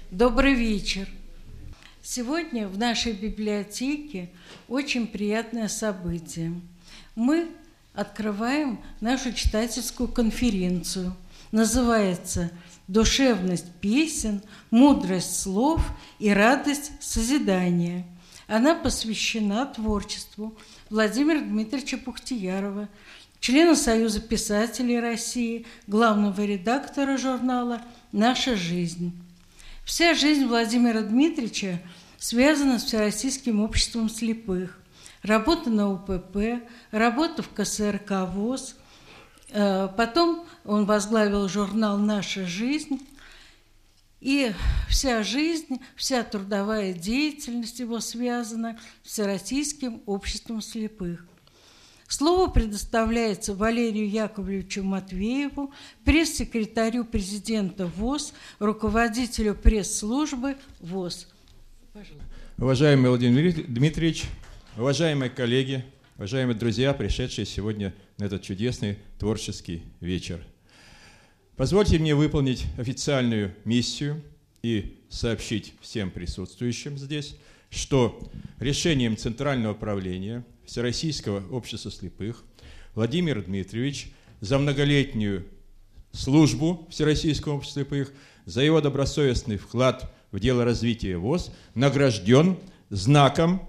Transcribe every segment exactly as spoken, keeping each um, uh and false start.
Добрый вечер. Сегодня в нашей библиотеке очень приятное событие. Мы открываем нашу читательскую конференцию. Называется «Душевность песен, мудрость слов и радость созидания». Она посвящена творчеству Владимира Дмитриевича Пухтиярова, члена Союза писателей России, главного редактора журнала «Наша жизнь». Вся жизнь Владимира Дмитриевича связана с Всероссийским обществом слепых. Работа на У П П, работа в К С Р К ВОС. Потом он возглавил журнал «Наша жизнь». И вся жизнь, вся трудовая деятельность его связана с Всероссийским обществом слепых. Слово предоставляется Валерию Яковлевичу Матвееву, пресс-секретарю президента ВОС, руководителю пресс-службы ВОС. Пожалуйста. Уважаемый Владимир Дмитриевич, уважаемые коллеги, уважаемые друзья, пришедшие сегодня на этот чудесный творческий вечер. Позвольте мне выполнить официальную миссию и сообщить всем присутствующим здесь, что решением Центрального правления Всероссийского общества слепых Владимир Дмитриевич за многолетнюю службу Всероссийского общества слепых, за его добросовестный вклад в дело развития ВОС награжден знаком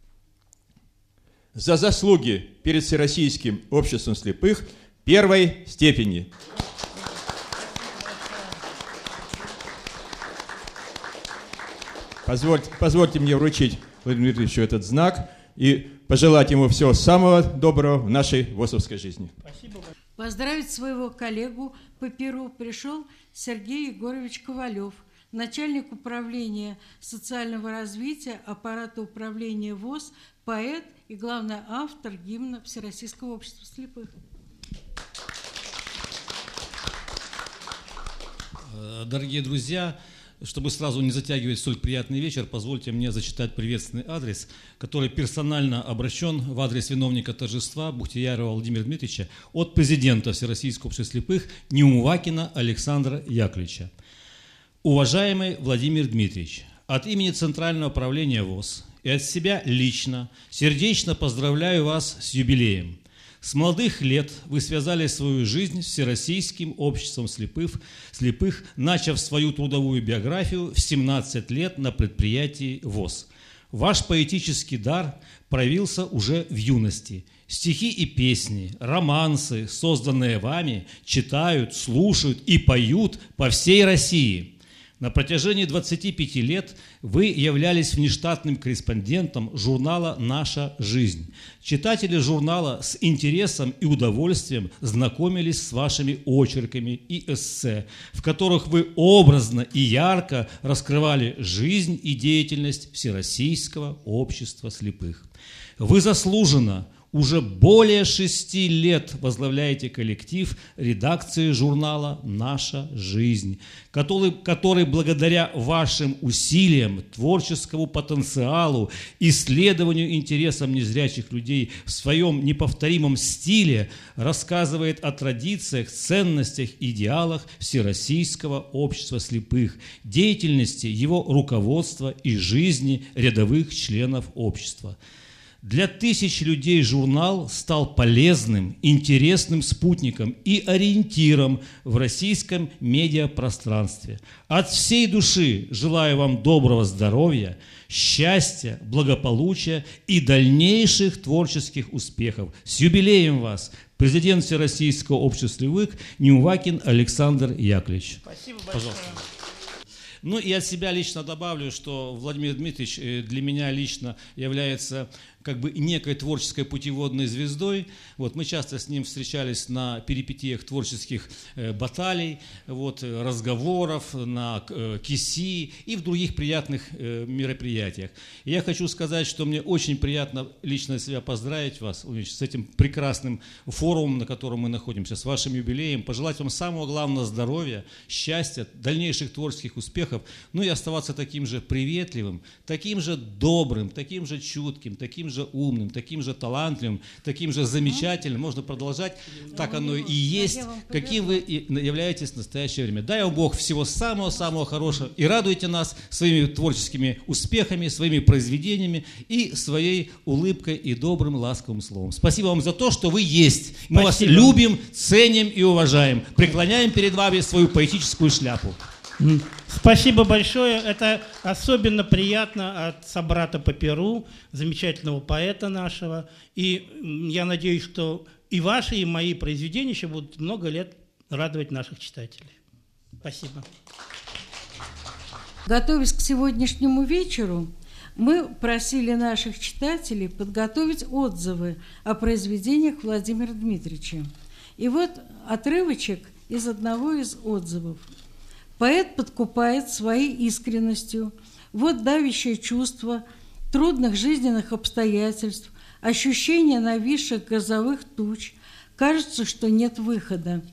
за заслуги перед Всероссийским обществом слепых первой степени. Позвольте, позвольте мне вручить Владимиру Дмитриевичу этот знак и пожелать ему всего самого доброго в нашей ВОСовской жизни. Спасибо. Поздравить своего коллегу по Перу пришел Сергей Егорович Ковалев, начальник управления социального развития аппарата управления ВОС, поэт и главный автор гимна Всероссийского общества слепых. Дорогие друзья, чтобы сразу не затягивать столь приятный вечер, позвольте мне зачитать приветственный адрес, который персонально обращен в адрес виновника торжества Бухтиярова Владимира Дмитриевича от президента Всероссийского общества слепых Неумывакина Александра Яковлевича. Уважаемый Владимир Дмитриевич, от имени Центрального правления ВОС и от себя лично сердечно поздравляю вас с юбилеем. С молодых лет вы связали свою жизнь с Всероссийским обществом слепых, слепых, начав свою трудовую биографию в семнадцать лет на предприятии ВОС. Ваш поэтический дар проявился уже в юности. Стихи и песни, романсы, созданные вами, читают, слушают и поют по всей России. На протяжении двадцати пяти лет вы являлись внештатным корреспондентом журнала «Наша жизнь». Читатели журнала с интересом и удовольствием знакомились с вашими очерками и эссе, в которых вы образно и ярко раскрывали жизнь и деятельность Всероссийского общества слепых. Вы заслуженно уже более шести лет возглавляете коллектив редакции журнала «Наша жизнь», который, который благодаря вашим усилиям, творческому потенциалу, исследованию интересам незрячих людей в своем неповторимом стиле рассказывает о традициях, ценностях, идеалах Всероссийского общества слепых, деятельности его руководства и жизни рядовых членов общества. Для тысяч людей журнал стал полезным, интересным спутником и ориентиром в российском медиапространстве. От всей души желаю вам доброго здоровья, счастья, благополучия и дальнейших творческих успехов. С юбилеем вас! Президент Всероссийского общества слепых Неумывакин Александр Яковлевич. Спасибо большое. Пожалуйста. Ну и от себя лично добавлю, что Владимир Дмитриевич для меня лично является как бы некой творческой путеводной звездой. Вот, мы часто с ним встречались на перипетиях творческих э, баталий, вот, разговоров, на э, КИСИ и в других приятных э, мероприятиях. И я хочу сказать, что мне очень приятно лично себя поздравить вас с этим прекрасным форумом, на котором мы находимся, с вашим юбилеем, пожелать вам самого главного здоровья, счастья, дальнейших творческих успехов, ну и оставаться таким же приветливым, таким же добрым, таким же чутким, таким же умным, таким же талантливым, таким же замечательным. Можно продолжать. Так оно и есть, каким вы и являетесь в настоящее время. Дай вам Бог всего самого-самого хорошего. И радуйте нас своими творческими успехами, своими произведениями и своей улыбкой и добрым, ласковым словом. Спасибо вам за то, что вы есть. Мы Спасибо. Вас любим, ценим и уважаем. Преклоняем перед вами свою поэтическую шляпу. Спасибо большое. Это особенно приятно от собрата по перу, замечательного поэта нашего. И я надеюсь, что и ваши, и мои произведения еще будут много лет радовать наших читателей. Спасибо. Готовясь к сегодняшнему вечеру, мы просили наших читателей подготовить отзывы о произведениях Владимира Дмитриевича. И вот отрывочек из одного из отзывов. Поэт подкупает своей искренностью. Вот давящее чувство трудных жизненных обстоятельств, ощущение нависших грозовых туч. Кажется, что нет выхода.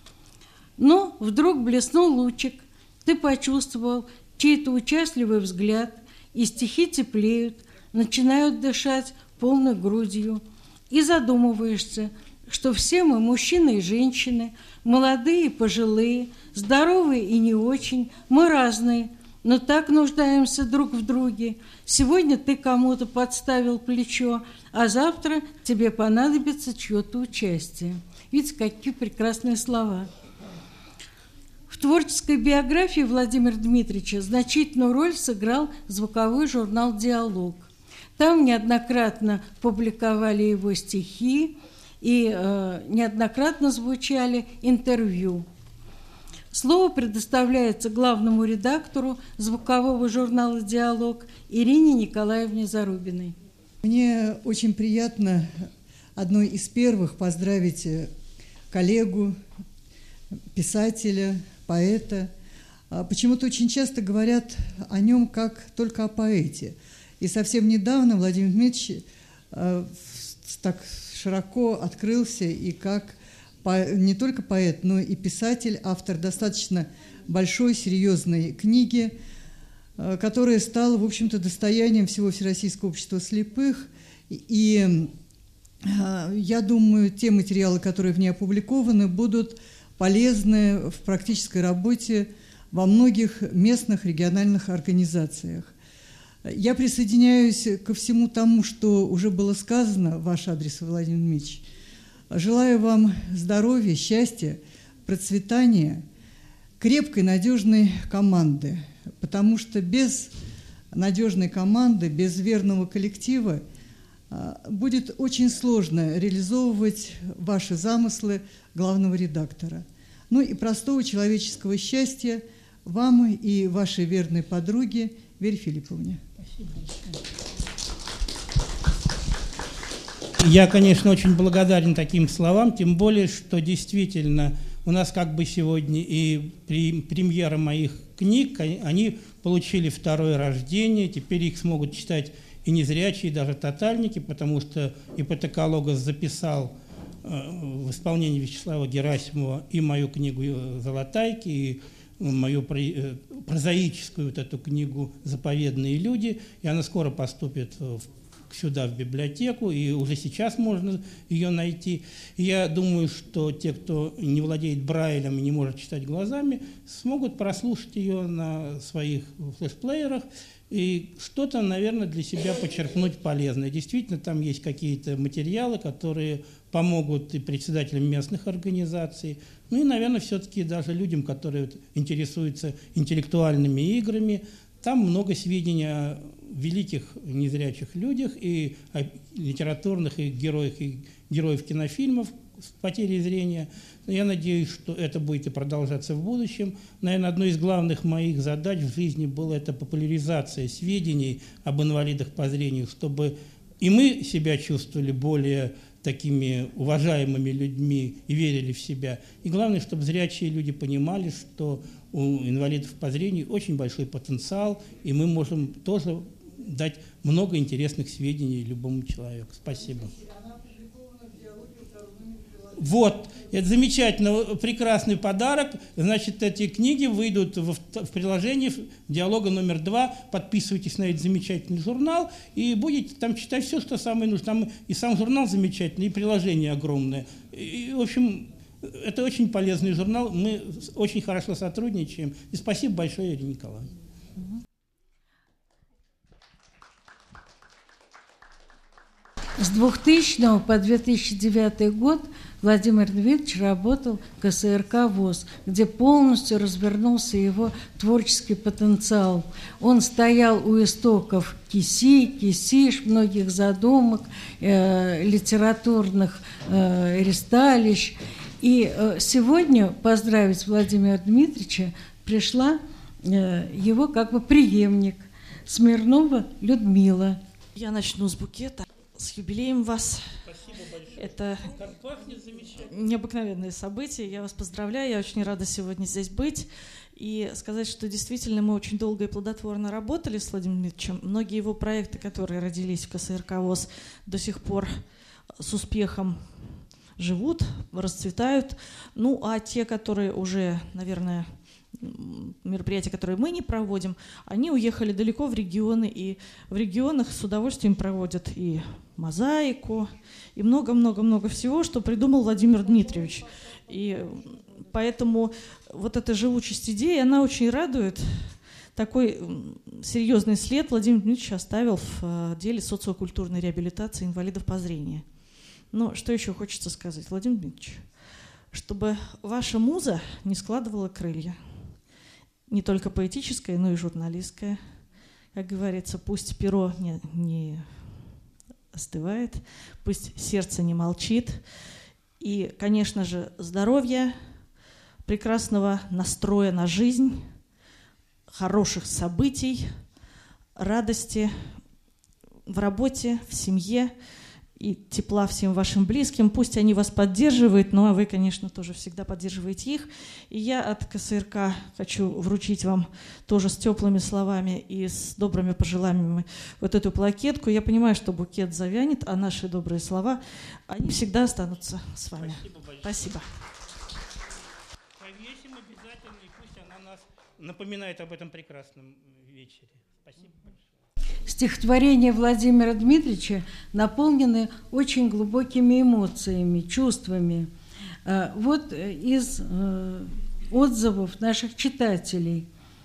Но вдруг блеснул лучик. Ты почувствовал чей-то участливый взгляд, и стихи теплеют, начинают дышать полной грудью. И задумываешься, что все мы, мужчины и женщины, молодые и пожилые, здоровые и не очень, мы разные, но так нуждаемся друг в друге. Сегодня ты кому-то подставил плечо, а завтра тебе понадобится чье-то участие. Видите, какие прекрасные слова. В творческой биографии Владимира Дмитриевича значительную роль сыграл звуковой журнал «Диалог». Там неоднократно публиковали его стихи, и э, неоднократно звучали интервью. Слово предоставляется главному редактору звукового журнала «Диалог» Ирине Николаевне Зарубиной. Мне очень приятно одной из первых поздравить коллегу, писателя, поэта. Почему-то очень часто говорят о нем как только о поэте. И совсем недавно Владимир Дмитриевич э, так широко открылся и как не только поэт, но и писатель, автор достаточно большой, серьезной книги, которая стала, в общем-то, достоянием всего Всероссийского общества слепых. И я думаю, те материалы, которые в ней опубликованы, будут полезны в практической работе во многих местных региональных организациях. Я присоединяюсь ко всему тому, что уже было сказано в ваш адрес, Владимир Дмитриевич. Желаю вам здоровья, счастья, процветания, крепкой, надежной команды, потому что без надежной команды, без верного коллектива будет очень сложно реализовывать ваши замыслы главного редактора. Ну и простого человеческого счастья вам и вашей верной подруге Вере Филипповне. Я, конечно, очень благодарен таким словам, тем более, что действительно у нас как бы сегодня и премьера моих книг, они получили второе рождение, теперь их смогут читать и незрячие, и даже тотальники, потому что ипотекологос записал в исполнении Вячеслава Герасимова и мою книгу «Золотайки», и мою прозаическую вот эту книгу «Заповедные люди», и она скоро поступит в, сюда, в библиотеку, и уже сейчас можно ее найти. И я думаю, что те, кто не владеет Брайлем и не может читать глазами, смогут прослушать ее на своих флешплеерах и что-то, наверное, для себя почерпнуть полезное. Действительно, там есть какие-то материалы, которые помогут и председателям местных организаций, ну и, наверное, все-таки даже людям, которые интересуются интеллектуальными играми. Там много сведений о великих незрячих людях и о литературных и героях, и героев кинофильмов с потерей зрения. Я надеюсь, что это будет и продолжаться в будущем. Наверное, одной из главных моих задач в жизни была это популяризация сведений об инвалидах по зрению, чтобы и мы себя чувствовали более такими уважаемыми людьми и верили в себя. И главное, чтобы зрячие люди понимали, что у инвалидов по зрению очень большой потенциал, и мы можем тоже дать много интересных сведений любому человеку. Спасибо. Вот, это замечательно, прекрасный подарок. Значит, эти книги выйдут в, в приложении «Диалога номер два». Подписывайтесь на этот замечательный журнал и будете там читать все, что самое нужно. Там и сам журнал замечательный, и приложение огромное. И, в общем, это очень полезный журнал. Мы очень хорошо сотрудничаем. И спасибо большое, Ирина Николаевна. С двухтысячного по две тысячи девятый год Владимир Дмитриевич работал в ка эс эр ка ВОС, где полностью развернулся его творческий потенциал. Он стоял у истоков КИСИ, КИСИШ, многих задумок, э, литературных э, ристалищ. И э, сегодня поздравить Владимира Дмитриевича пришла э, его как бы преемник Смирнова Людмила. Я начну с букета. С юбилеем вас. Спасибо большое. Это как пахнет замечательно. Необыкновенное событие. Я вас поздравляю. Я очень рада сегодня здесь быть. И сказать, что действительно мы очень долго и плодотворно работали с Владимиром Дмитриевичем. Многие его проекты, которые родились в ка эс эр ка ВОС, до сих пор с успехом живут, расцветают. Ну, а те, которые уже, наверное, мероприятия, которые мы не проводим, они уехали далеко в регионы, и в регионах с удовольствием проводят и мозаику, и много-много-много всего, что придумал Владимир Дмитриевич. И поэтому вот эта живучесть идеи, она очень радует. Такой серьезный след Владимир Дмитриевич оставил в деле социокультурной реабилитации инвалидов по зрению. Но что еще хочется сказать, Владимир Дмитриевич? Чтобы ваша муза не складывала крылья. Не только поэтическое, но и журналистское. Как говорится, пусть перо не, не остывает, пусть сердце не молчит. И, конечно же, здоровья, прекрасного настроя на жизнь, хороших событий, радости в работе, в семье и тепла всем вашим близким. Пусть они вас поддерживают, ну а вы, конечно, тоже всегда поддерживаете их. И я от ка эс эр ка хочу вручить вам тоже с теплыми словами и с добрыми пожеланиями вот эту плакетку. Я понимаю, что букет завянет, а наши добрые слова, они всегда останутся с вами. Спасибо большое. Спасибо. Повесим обязательно, и пусть она нас напоминает об этом прекрасном вечере. Спасибо большое. Стихотворения Владимира Дмитриевича наполнены очень глубокими эмоциями, чувствами. Вот из отзывов наших читателей.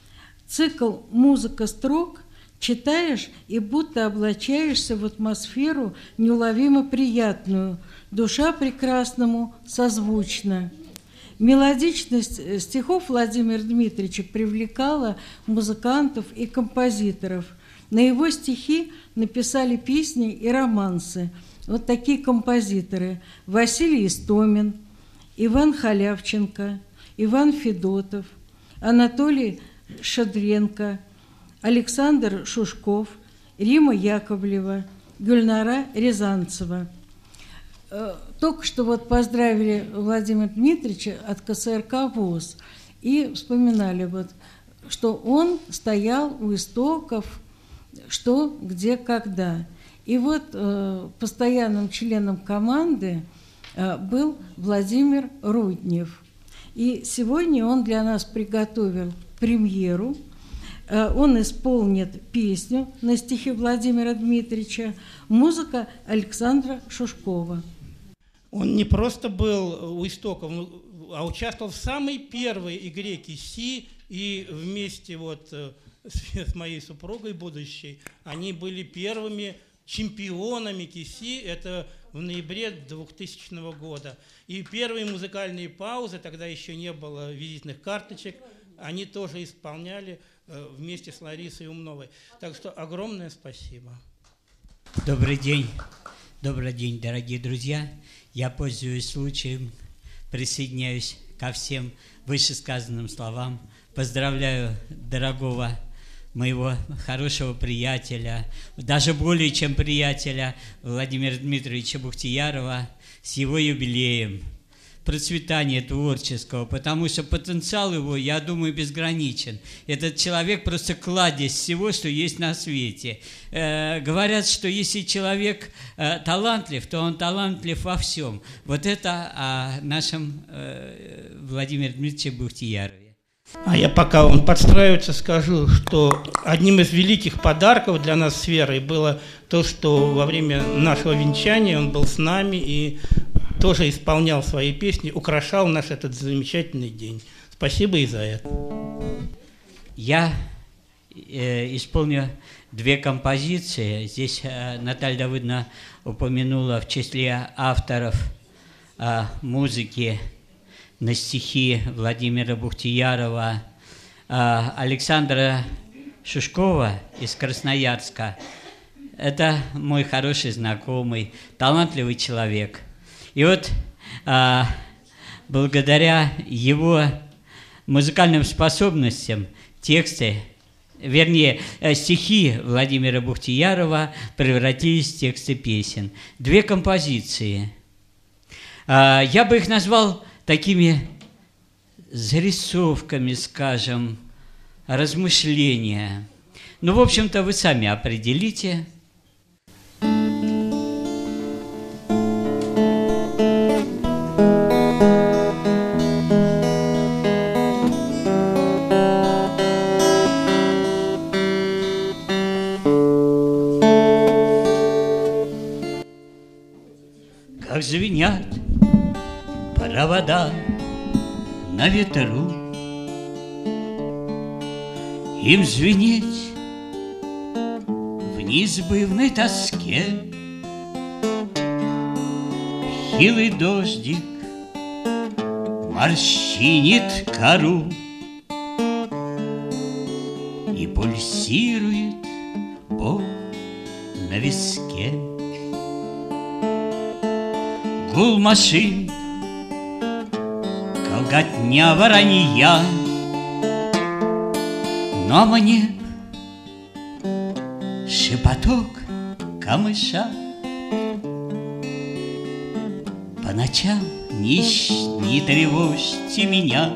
Цикл «Музыка строк» читаешь и будто облачаешься в атмосферу неуловимо приятную, душа прекрасному созвучна. Мелодичность стихов Владимира Дмитриевича привлекала музыкантов и композиторов. На его стихи написали песни и романсы. Вот такие композиторы: Василий Истомин, Иван Халявченко, Иван Федотов, Анатолий Шадренко, Александр Шушков, Рима Яковлева, Гюльнара Рязанцева. Только что вот поздравили Владимира Дмитриевича от ка эс эр ка ВОС и вспоминали, вот, что он стоял у истоков, что, где, когда. И вот э, постоянным членом команды э, был Владимир Руднев. И сегодня он для нас приготовил премьеру. Э, он исполнит песню на стихи Владимира Дмитриевича, музыка Александра Шушкова. Он не просто был у истоков, а участвовал в самой первой игре КИСИ, и вместе вот с моей супругой будущей они были первыми чемпионами КИСИ, это в ноябре двухтысячного года. И первые музыкальные паузы, тогда еще не было визитных карточек, они тоже исполняли вместе с Ларисой Умновой. Так что огромное спасибо. Добрый день. Добрый день, дорогие друзья. Я, пользуясь случаем, присоединяюсь ко всем вышесказанным словам. Поздравляю дорогого моего хорошего приятеля, даже более чем приятеля, Владимира Дмитриевича Бухтиярова, с его юбилеем. процветания творческого, потому что потенциал его, я думаю, безграничен. Этот человек просто кладезь всего, что есть на свете. Э, говорят, что если человек э, талантлив, то он талантлив во всем. Вот это о нашем э, Владимире Дмитриевиче Бухтиярове. А я, пока он подстраивается, скажу, что одним из великих подарков для нас с Верой было то, что во время нашего венчания он был с нами и тоже исполнял свои песни, украшал наш этот замечательный день. Спасибо и за это. Я э, исполню две композиции. Здесь э, Наталья Давыдовна упомянула в числе авторов э, музыки на стихи Владимира Бухтиярова э, Александра Шушкова из Красноярска. Это мой хороший знакомый, талантливый человек. И вот э, благодаря его музыкальным способностям тексты, вернее, э, стихи Владимира Бухтиярова превратились в тексты песен. Две композиции. Э, я бы их назвал такими зарисовками, скажем, размышления. Ну, в общем-то, вы сами определите. Как звенят провода на ветру, им звенеть в неизбывной тоске. Хилый дождик морщинит кору и пульсирует боль на виске. Гул машин, колготня воронья, но мне шепоток камыша. По ночам не, не тревожьте меня,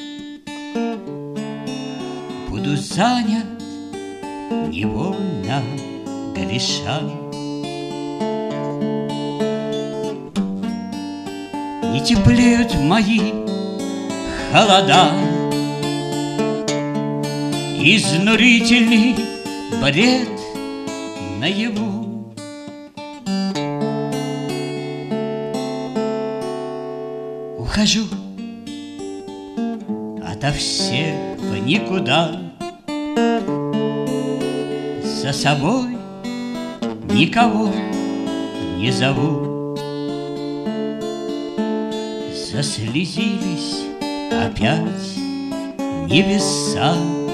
буду занят невольно греша. Не теплеют мои холода, изнурительный бред наяву. Ухожу ото всех в никуда, за собой никого не зову. Заслезились опять небеса,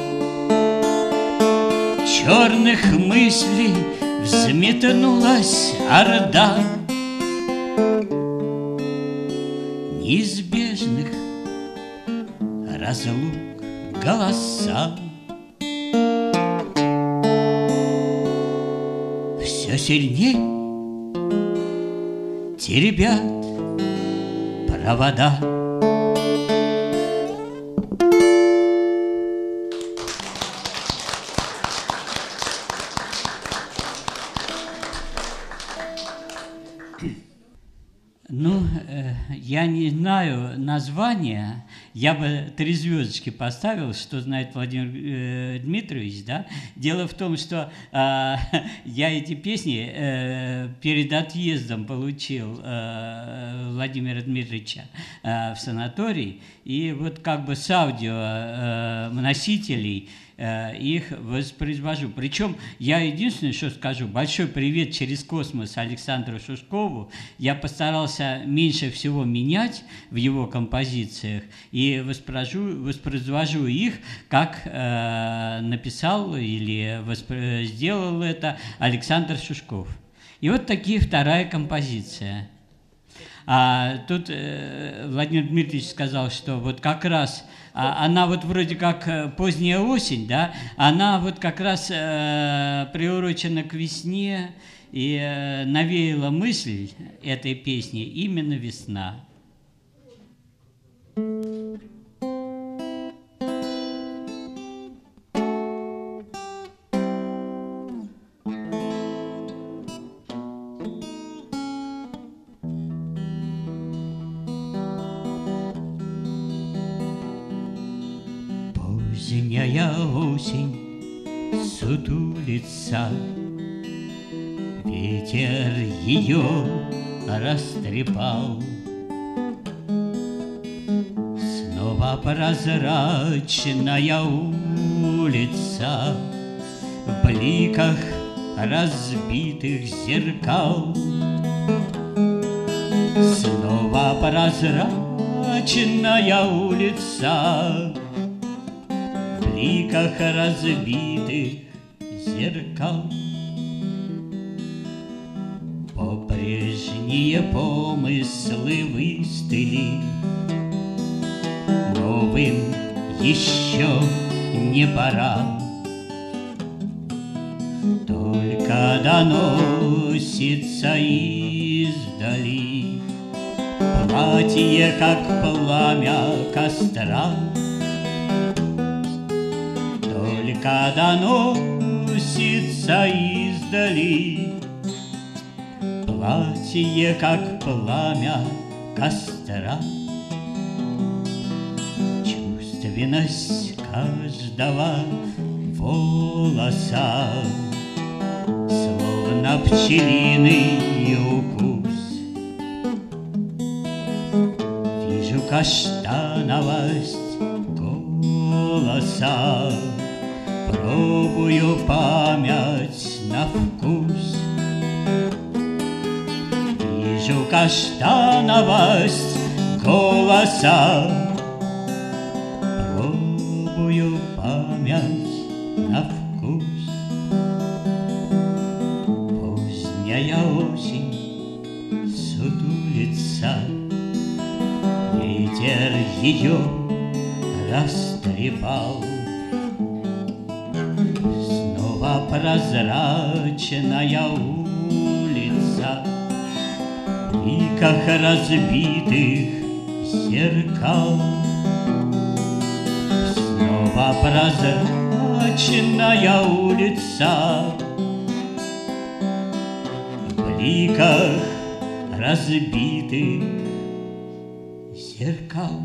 черных мыслей взметнулась орда, неизбежных разлук голоса. Все сильней теребят провода. Ну, э, я не знаю названия, я бы три звездочки поставил, что знает Владимир э, Дмитриевич, да. Дело в том, что э, я эти песни э, перед отъездом получил э, Владимира Дмитриевича э, в санаторий, и вот как бы с аудио э, носителей их воспроизвожу. Причем я единственное, что скажу, большой привет через космос Александру Шушкову. Я постарался меньше всего менять в его композициях и воспроизвожу, воспроизвожу их, как э, написал или воспро... сделал это Александр Шушков. И вот такие вторая композиция. А тут э, Владимир Дмитриевич сказал, что вот как раз а, она вот вроде как поздняя осень, да, она вот как раз э, приурочена к весне, и э, навеяла мысль этой песни именно весна. Поздняя осень сутулится, ветер ее растрепал. Снова прозрачная улица в бликах разбитых зеркал. Снова прозрачная улица в бликах разбитых зеркал. Попрежние помыслы выстыли, новым еще не пора. Только доносится издали платье, как пламя костра. Только доносится издали платье, как пламя костра. Чувственность каждого волоса, словно пчелиный укус. Вижу каштановость голоса, пробую память на вкус. Вижу каштановость голоса, пробую память на вкус. Поздняя осень сутулится, ветер ее растрепал. Снова прозрачная улица в бликах разбитых зеркал. Снова прозрачная улица в бликах разбитых зеркал.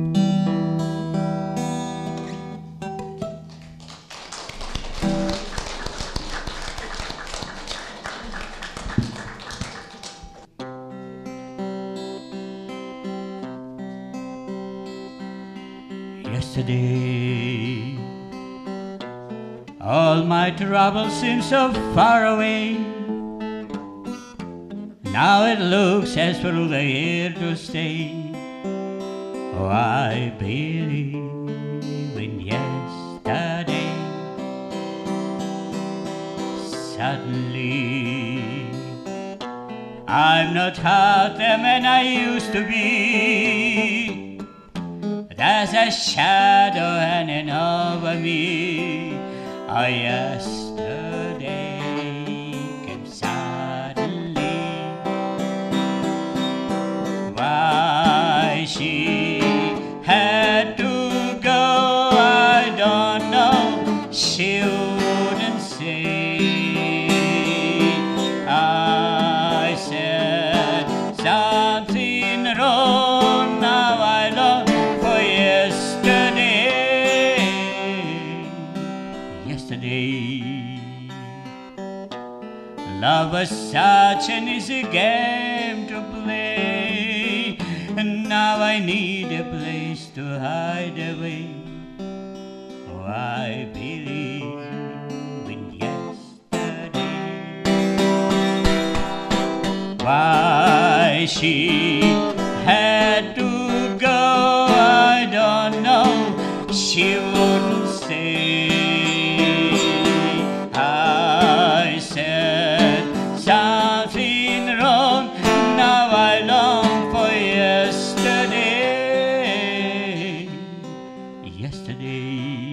Yesterday, all my troubles seem so far away. Now it looks as though they're here to stay. Oh, I believe in yesterday. Suddenly, I'm not half the man I used to be. There's a shadow hanging over me. Oh, yesterday came suddenly. Why she had to go, I don't know. She wouldn't say. I said something wrong, now I long for yesterday. Yesterday, love was such an easy game to play, and now I need a place to hide away. Oh, I believe in yesterday. Why she had to go, I don't know. She wouldn't say. I said something wrong, now I long for yesterday. Yesterday,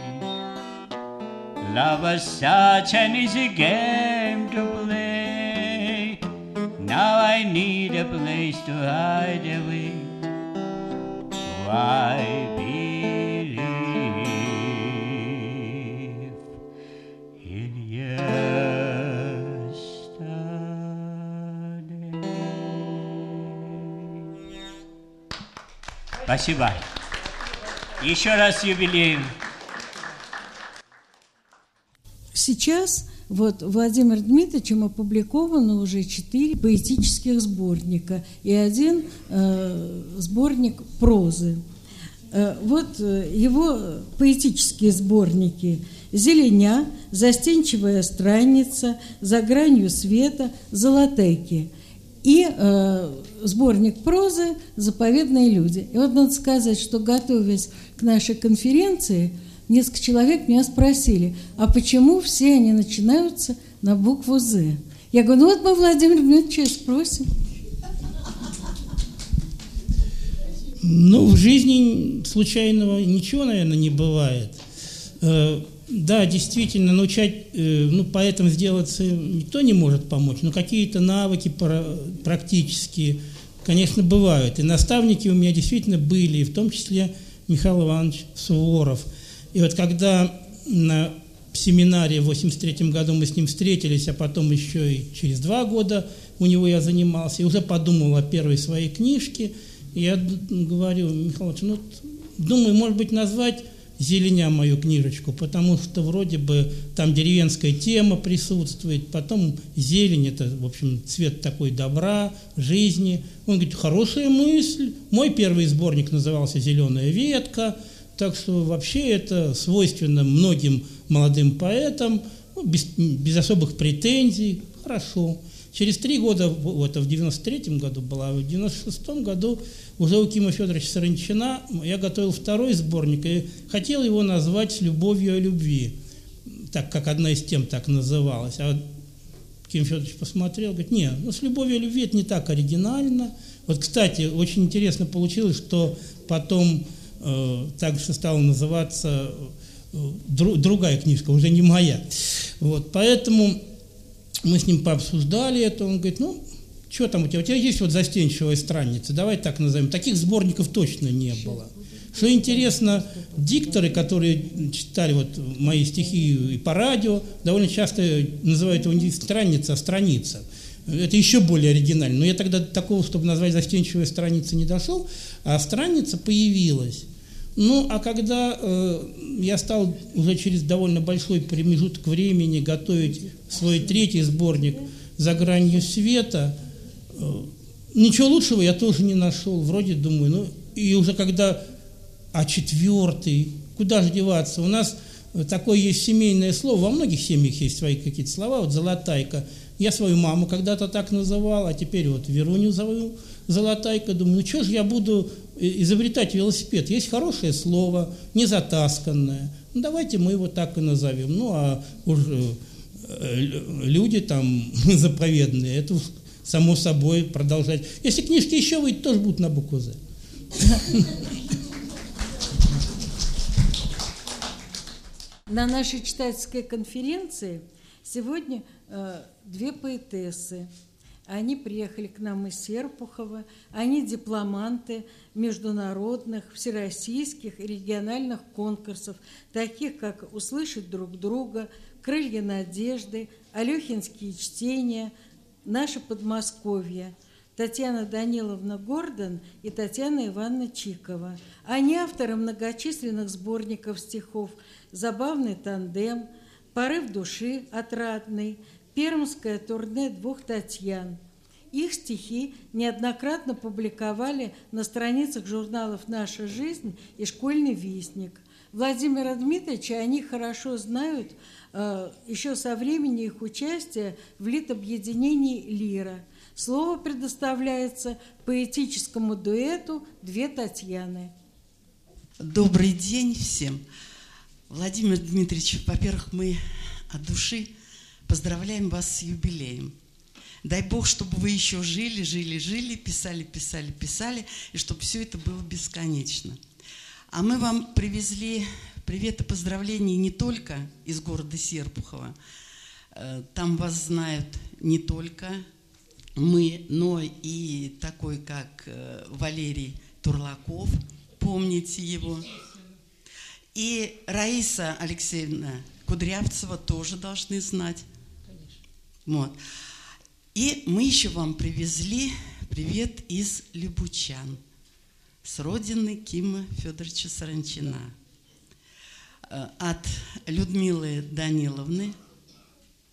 love was such an easy game to play. Now I need a place to hide away. Oh, I believe in yesterday. Спасибо. Еще раз с юбилеем. Сейчас вот Владимиром Дмитриевичем опубликовано уже четыре поэтических сборника и один э, сборник прозы. Э, вот его поэтические сборники: «Зеленя», «Застенчивая страница», «За гранью света», «Золотейки». И э, сборник прозы «Заповедные люди». И вот надо сказать, что, готовясь к нашей конференции, несколько человек меня спросили, а почему все они начинаются на букву «З»? Я говорю, ну вот мы Владимира Дмитриевича спросим. Ну, в жизни случайного ничего, наверное, не бывает. Да, действительно, научать, ну, поэтому сделаться никто не может помочь, но какие-то навыки практические, конечно, бывают. И наставники у меня действительно были, в том числе Михаил Иванович Суворов. И вот когда на семинаре в восемьдесят третьем году мы с ним встретились, а потом еще и через два года у него я занимался, и уже подумал о первой своей книжке, и я говорю, Михаил Иванович, ну, думаю, может быть, назвать «Зеленя» мою книжечку, потому что вроде бы там деревенская тема присутствует, потом зелень – это, в общем, цвет такой добра, жизни. Он говорит, хорошая мысль. Мой первый сборник назывался «Зеленая ветка», так что вообще это свойственно многим молодым поэтам, ну, без, без особых претензий, хорошо. Через три года, вот, в девяносто третьем году была, а в девяносто шестом году уже у Кима Федоровича Саранчина я готовил второй сборник и хотел его назвать «С любовью о любви», так как одна из тем так называлась. А Ким Федорович посмотрел, говорит, нет, ну «С любовью о любви» это не так оригинально. Вот, кстати, очень интересно получилось, что потом э, также стала называться э, дру, другая книжка, уже не моя. Вот, поэтому мы с ним пообсуждали это, он говорит, ну, что там у тебя? У тебя есть вот «Застенчивая страница», давай так назовем. Таких сборников точно не было. Что интересно, дикторы, которые читали вот мои стихи и по радио, довольно часто называют его не страница, а страница. Это еще более оригинально. Но я тогда до такого, чтобы назвать «Застенчивая страница», не дошел, а страница появилась. Ну, а когда э, я стал уже через довольно большой промежуток времени готовить свой третий сборник «За гранью света», э, ничего лучшего я тоже не нашел. Вроде думаю, ну, и уже когда, а четвертый, куда же деваться? У нас такое есть семейное слово, во многих семьях есть свои какие-то слова, вот «золотайка». Я свою маму когда-то так называл, а теперь вот Веруню зову «золотайка». Думаю, ну что же я буду изобретать велосипед? Есть хорошее слово, не затасканное. Ну, давайте мы его так и назовем. Ну, а уже люди там заповедные, это само собой продолжать. Если книжки еще выйдут, тоже будут на букву «З». На нашей читательской конференции сегодня э, две поэтессы. Они приехали к нам из Серпухова. Они дипломанты международных, всероссийских и региональных конкурсов, таких как «Услышать друг друга», «Крылья надежды», «Алехинские чтения», «Наше Подмосковье». Татьяна Даниловна Гордон и Татьяна Ивановна Чикова. Они авторы многочисленных сборников стихов «Забавный тандем», «Порыв души отрадный», «Пермское турне двух Татьян». Их стихи неоднократно публиковали на страницах журналов «Наша жизнь» и «Школьный вестник». Владимира Дмитриевича они хорошо знают э, еще со времени их участия в литобъединении «Лира». Слово предоставляется поэтическому дуэту «Две Татьяны». Добрый день всем. Владимир Дмитриевич, во-первых, мы от души поздравляем вас с юбилеем. Дай Бог, чтобы вы еще жили, жили, жили, писали, писали, писали, и чтобы все это было бесконечно. А мы вам привезли привет и поздравления не только из города Серпухова. Там вас знают не только мы, но и такой, как Валерий Турлаков, помните его. И Раиса Алексеевна Кудрявцева тоже должны знать. Вот. И мы еще вам привезли привет из Любучан, с родины Кима Федоровича Саранчина. От Людмилы Даниловны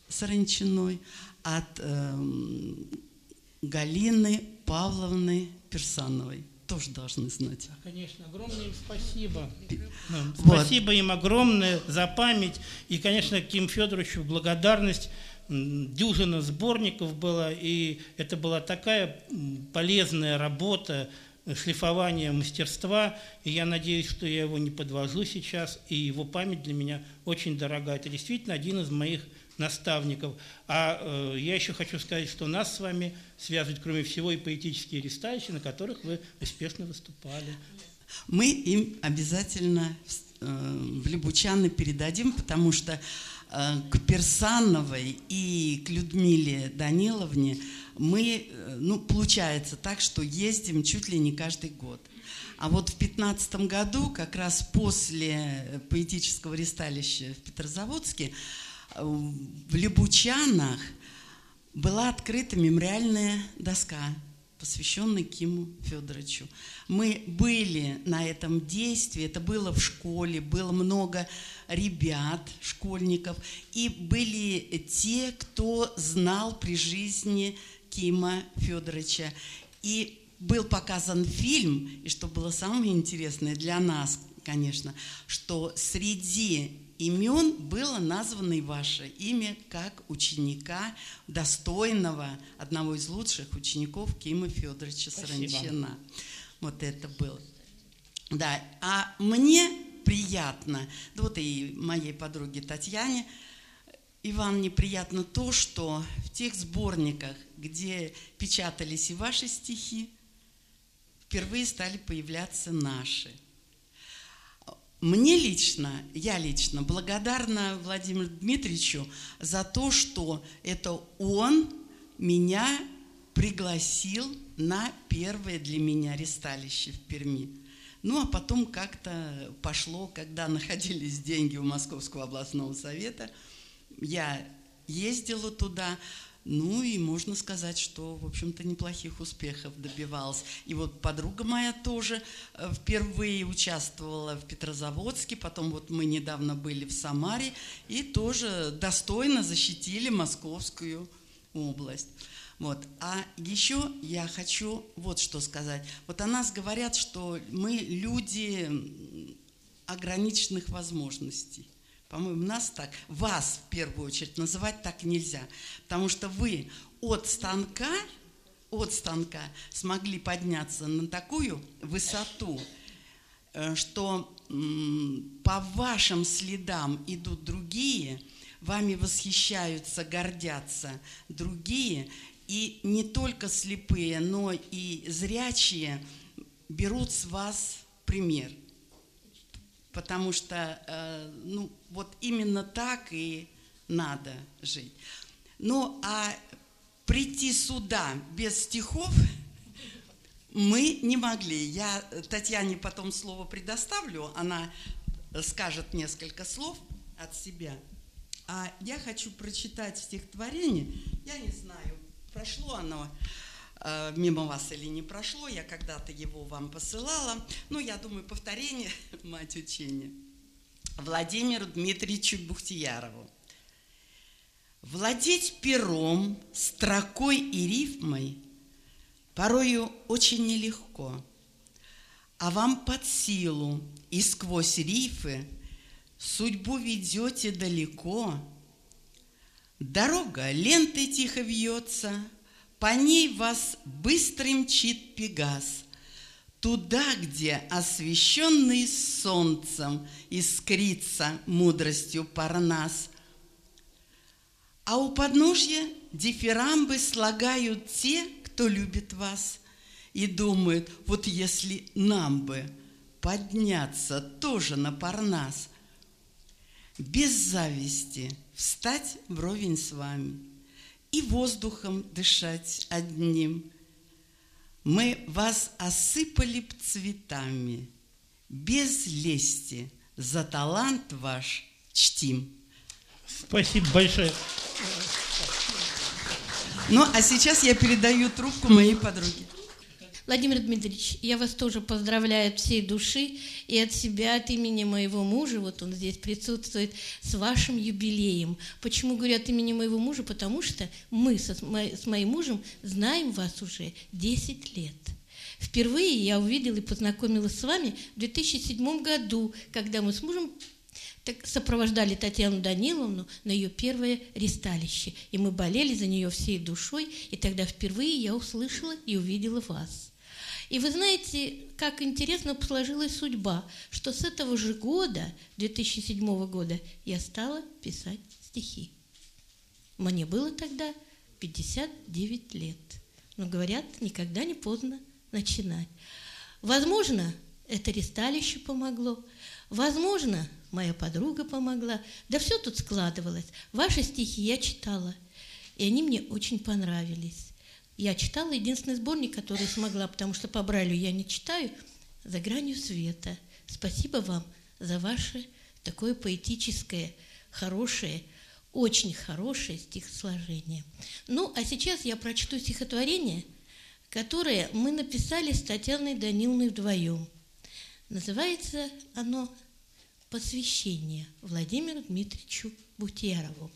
Саранчиной, от э, Галины Павловны Персановой. Тоже должны знать. Конечно, огромное им спасибо. Вот. Спасибо им огромное за память. И, конечно, Киму Федоровичу благодарность. Дюжина сборников была, и это была такая полезная работа, шлифование мастерства. И я надеюсь, что я его не подвожу сейчас, и его память для меня очень дорога. Это действительно один из моих наставников. А э, я еще хочу сказать, что нас с вами связывают, кроме всего, и поэтические ресталища, на которых вы успешно выступали. Мы им обязательно э, в Любучаны передадим, потому что э, к Персановой и к Людмиле Даниловне мы, э, ну, получается так, что ездим чуть ли не каждый год. А вот в пятнадцатом году, как раз после поэтического ресталища в Петрозаводске, в Любучанах была открыта мемориальная доска, посвященная Киму Федоровичу. Мы были на этом действии, это было в школе, было много ребят, школьников, и были те, кто знал при жизни Кима Федоровича. И был показан фильм, и что было самое интересное для нас, конечно, что среди имен было названо и ваше имя как ученика, достойного, одного из лучших учеников Кима Федоровича Саранчина. Вот это было. Да, а мне приятно, да вот и моей подруге Татьяне Ивановне приятно то, что в тех сборниках, где печатались и ваши стихи, впервые стали появляться наши. Мне лично, я лично благодарна Владимиру Дмитриевичу за то, что это он меня пригласил на первое для меня ресталище в Перми. Ну, а потом как-то пошло, когда находились деньги у Московского областного совета, я ездила туда. Ну и можно сказать, что, в общем-то, неплохих успехов добивалась. И вот подруга моя тоже впервые участвовала в Петрозаводске, потом вот мы недавно были в Самаре и тоже достойно защитили Московскую область. Вот. А еще я хочу вот что сказать. Вот о нас говорят, что мы люди ограниченных возможностей. По-моему, нас так, вас в первую очередь называть так нельзя, потому что вы от станка, от станка смогли подняться на такую высоту, что по вашим следам идут другие, вами восхищаются, гордятся другие, и не только слепые, но и зрячие берут с вас пример. Потому что, э, ну, вот именно так и надо жить. Ну, а прийти сюда без стихов мы не могли. Я Татьяне потом слово предоставлю, она скажет несколько слов от себя. А я хочу прочитать стихотворение. Я не знаю, прошло оно мимо вас или не прошло, я когда-то его вам посылала. Ну, я думаю, повторение – мать учения. Владимиру Дмитриевичу Бухтиярову. Владеть пером, строкой и рифмой порою очень нелегко, а вам под силу, и сквозь рифы судьбу ведете далеко. Дорога лентой тихо вьется, по ней вас быстро мчит Пегас, туда, где освещенный солнцем искрится мудростью Парнас. А у подножья дифирамбы слагают те, кто любит вас, и думают, вот если нам бы подняться тоже на Парнас, без зависти встать вровень с вами и воздухом дышать одним. Мы вас осыпали б цветами, без лести за талант ваш чтим. Спасибо большое. Ну, а сейчас я передаю трубку моей подруге. Владимир Дмитриевич, я вас тоже поздравляю от всей души и от себя, от имени моего мужа, вот он здесь присутствует, с вашим юбилеем. Почему говорю от имени моего мужа? Потому что мы со, с моим мужем знаем вас уже десять лет. Впервые я увидела и познакомилась с вами в две тысячи седьмом году, когда мы с мужем так сопровождали Татьяну Даниловну на ее первое ристалище. И мы болели за нее всей душой, и тогда впервые я услышала и увидела вас. И вы знаете, как интересно сложилась судьба, что с этого же года, две тысячи седьмого года, я стала писать стихи. Мне было тогда пятьдесят девять лет. Но, говорят, никогда не поздно начинать. Возможно, это ристалище помогло. Возможно, моя подруга помогла. Да все тут складывалось. Ваши стихи я читала, и они мне очень понравились. Я читала единственный сборник, который смогла, потому что по Брайлю я не читаю, «За гранью света». Спасибо вам за ваше такое поэтическое, хорошее, очень хорошее стихосложение. Ну, а сейчас я прочту стихотворение, которое мы написали с Татьяной Даниловной вдвоем. Называется оно «Посвящение Владимиру Дмитриевичу Бухтиярову».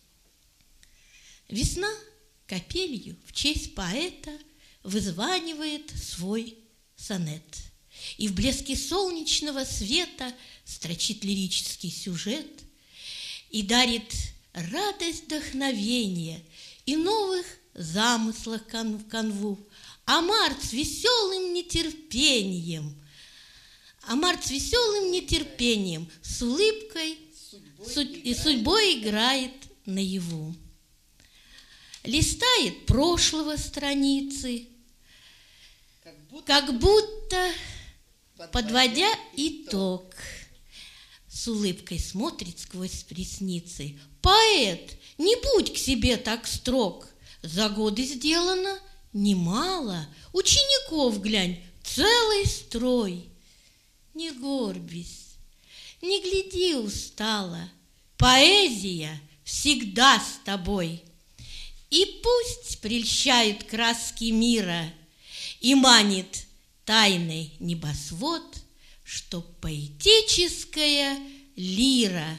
Весна капелью в честь поэта вызванивает свой сонет. И в блеске солнечного света строчит лирический сюжет и дарит радость вдохновения и новых замыслах кан- канву. А март с веселым нетерпением, а март с веселым нетерпением, с улыбкой судьбой и судьбой играет наяву. Листает прошлого страницы, как будто, как будто подводя, подводя итог, с улыбкой смотрит сквозь ресницы. Поэт, не будь к себе так строг, за годы сделано немало, учеников глянь, целый строй. Не горбись, не гляди устало, поэзия всегда с тобой. И пусть прельщают краски мира и манит тайный небосвод, что поэтическая лира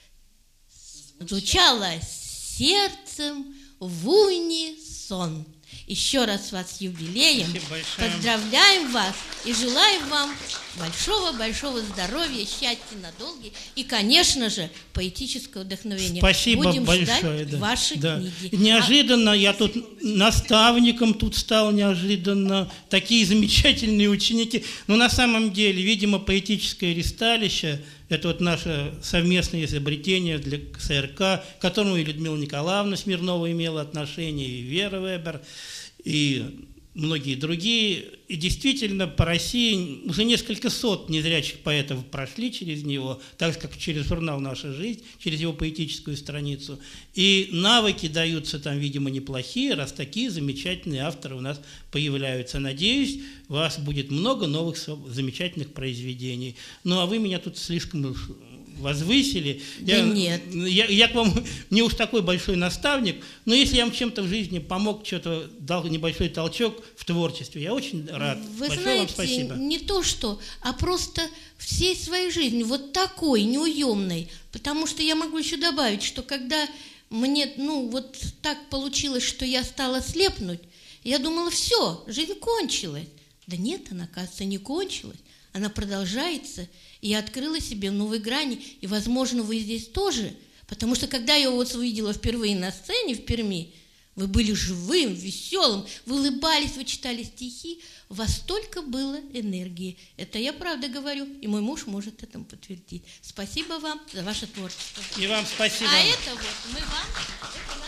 звучала сердцем в унисон. Еще раз вас с юбилеем. Поздравляем вас и желаем вам большого-большого здоровья, счастья на долгие и, конечно же, поэтического вдохновения. Спасибо Будем большое. ждать Да. ваши да. книги. Неожиданно а... я тут наставником тут стал неожиданно. Такие замечательные ученики. Но на самом деле, видимо, поэтическое ристалище – это вот наше совместное изобретение для КСРК, к которому и Людмила Николаевна Смирнова имела отношение, и Вера Вебер, и многие другие. И действительно, по России уже несколько сот незрячих поэтов прошли через него, так как через журнал «Наша жизнь», через его поэтическую страницу. И навыки даются там, видимо, неплохие, раз такие замечательные авторы у нас появляются. Надеюсь, у вас будет много новых замечательных произведений. Ну, а вы меня тут слишком возвысили. Да я, нет. Я, я к вам не уж такой большой наставник, но если я вам чем-то в жизни помог, что-то дал небольшой толчок в творчестве, я очень рад. Вы Большое знаете, вам спасибо. Не то что, а просто всей своей жизнью, вот такой, неуемной. Потому что я могу еще добавить, что когда мне, ну, вот так получилось, что я стала слепнуть, я думала, все, жизнь кончилась. Да нет, она, оказывается, не кончилась. Она продолжается, и я открыла себе новые грани, и, возможно, вы здесь тоже, потому что, когда я вас увидела впервые на сцене в Перми, вы были живым, веселым, вы улыбались, вы читали стихи, у вас столько было энергии. Это я правда говорю, и мой муж может этому подтвердить. Спасибо вам за ваше творчество. И вам спасибо. А это вот мы вам...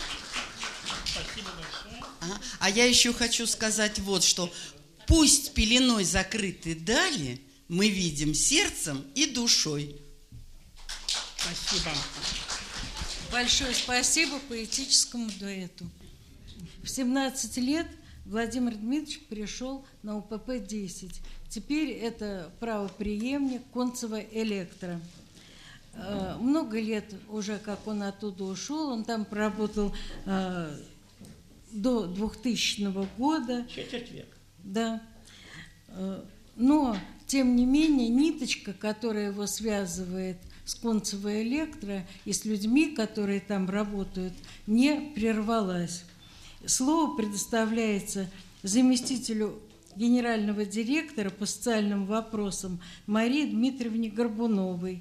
Спасибо большое. Ага. А я еще хочу сказать вот что. Пусть пеленой закрыты дали, мы видим сердцем и душой. Спасибо. Большое спасибо поэтическому дуэту. В семнадцать лет Владимир Дмитриевич пришел на УПП десять. Теперь это правопреемник Концева Электро. Много лет уже, как он оттуда ушел, он там проработал до двухтысячного года. Четверть века. Да. Но, тем не менее, ниточка, которая его связывает с Кунцево Электро и с людьми, которые там работают, не прервалась. Слово предоставляется заместителю генерального директора по социальным вопросам Марии Дмитриевне Горбуновой,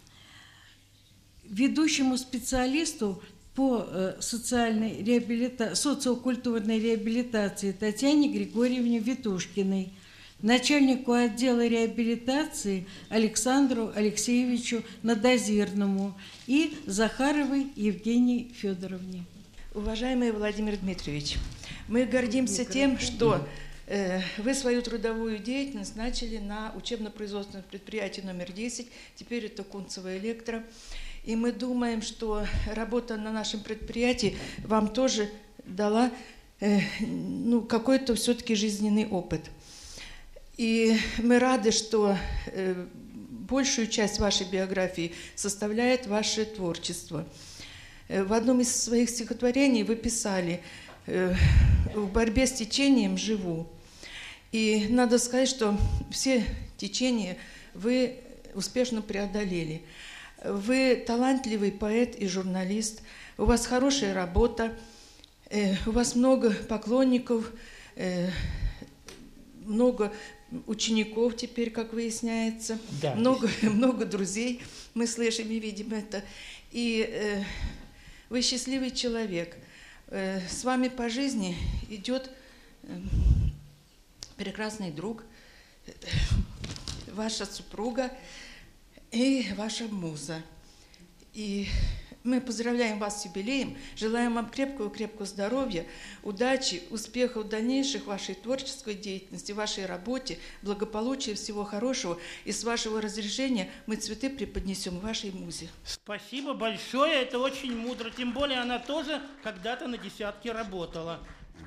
ведущему специалисту по социальной реабилита... социокультурной реабилитации Татьяне Григорьевне Витушкиной, начальнику отдела реабилитации Александру Алексеевичу Надозирному и Захаровой Евгении Федоровне. Уважаемый Владимир Дмитриевич, мы гордимся тем, что э, вы свою трудовую деятельность начали на учебно-производственном предприятии номер десять, теперь это Кунцево Электро. И мы думаем, что работа на нашем предприятии вам тоже дала э, ну, какой-то все-таки жизненный опыт. И мы рады, что э, большую часть вашей биографии составляет ваше творчество. Э, в одном из своих стихотворений вы писали э, «В борьбе с течением живу». И надо сказать, что все течения вы успешно преодолели. Вы талантливый поэт и журналист, у вас хорошая работа, э, у вас много поклонников, э, много учеников теперь, как выясняется, да. много, много друзей, мы слышим и видим это. И э, вы счастливый человек. Э, с вами по жизни идет э, прекрасный друг, э, ваша супруга и ваша муза. И мы поздравляем вас с юбилеем, желаем вам крепкого-крепкого здоровья, удачи, успехов дальнейших в вашей творческой деятельности, в вашей работе, благополучия, всего хорошего. И с вашего разрешения мы цветы преподнесем вашей музе. Спасибо большое, это очень мудро, тем более она тоже когда-то на десятке работала.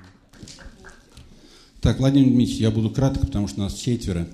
Так, Владимир Дмитриевич, я буду кратко, потому что нас четверо.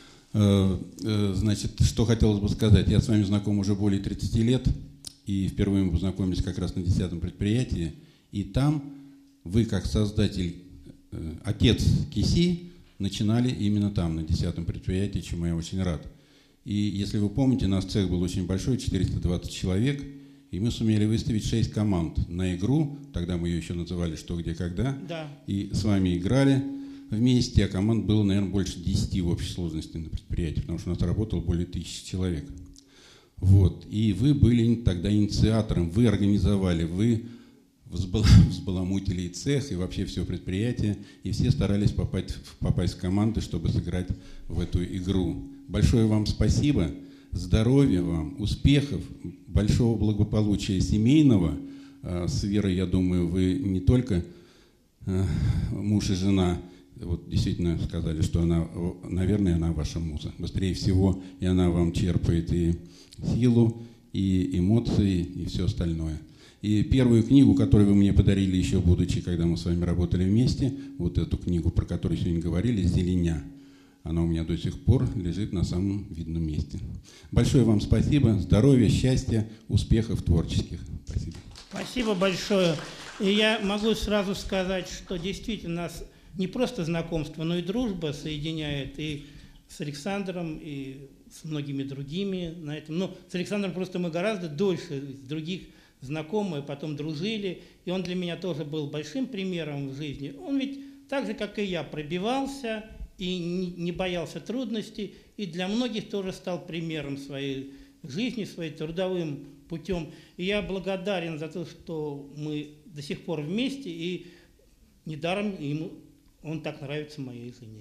Значит, что хотелось бы сказать. Я с вами знаком уже более тридцати лет, и впервые мы познакомились как раз на десятом предприятии. И там вы, как создатель, отец КИСИ, начинали именно там, на десятом предприятии, чему я очень рад. И если вы помните, наш цех был очень большой, четыреста двадцать человек, и мы сумели выставить шесть команд на игру, тогда мы ее еще называли «Что, где, когда», да. И с вами играли вместе, а команд было, наверное, больше десяти в общей сложности на предприятии, потому что у нас работало более тысячи человек. Вот. И вы были тогда инициатором, вы организовали, вы взбаламутили и цех, и вообще все предприятие, и все старались попасть, попасть в команды, чтобы сыграть в эту игру. Большое вам спасибо, здоровья вам, успехов, большого благополучия семейного. С Верой, я думаю, вы не только муж и жена, вот действительно сказали, что она, наверное, она ваша муза. Быстрее всего, и она вам черпает и силу, и эмоции, и все остальное. И первую книгу, которую вы мне подарили еще будучи, когда мы с вами работали вместе, вот эту книгу, про которую сегодня говорили, «Зеленя», она у меня до сих пор лежит на самом видном месте. Большое вам спасибо, здоровья, счастья, успехов творческих. Спасибо. Спасибо большое. И я могу сразу сказать, что действительно нас не просто знакомство, но и дружба соединяет и с Александром, и с многими другими на этом. Но с Александром просто мы гораздо дольше других знакомы, потом дружили. И он для меня тоже был большим примером в жизни. Он ведь так же, как и я, пробивался и не боялся трудностей. И для многих тоже стал примером своей жизни, своим трудовым путем. И я благодарен за то, что мы до сих пор вместе, и недаром ему он так нравится моей жене.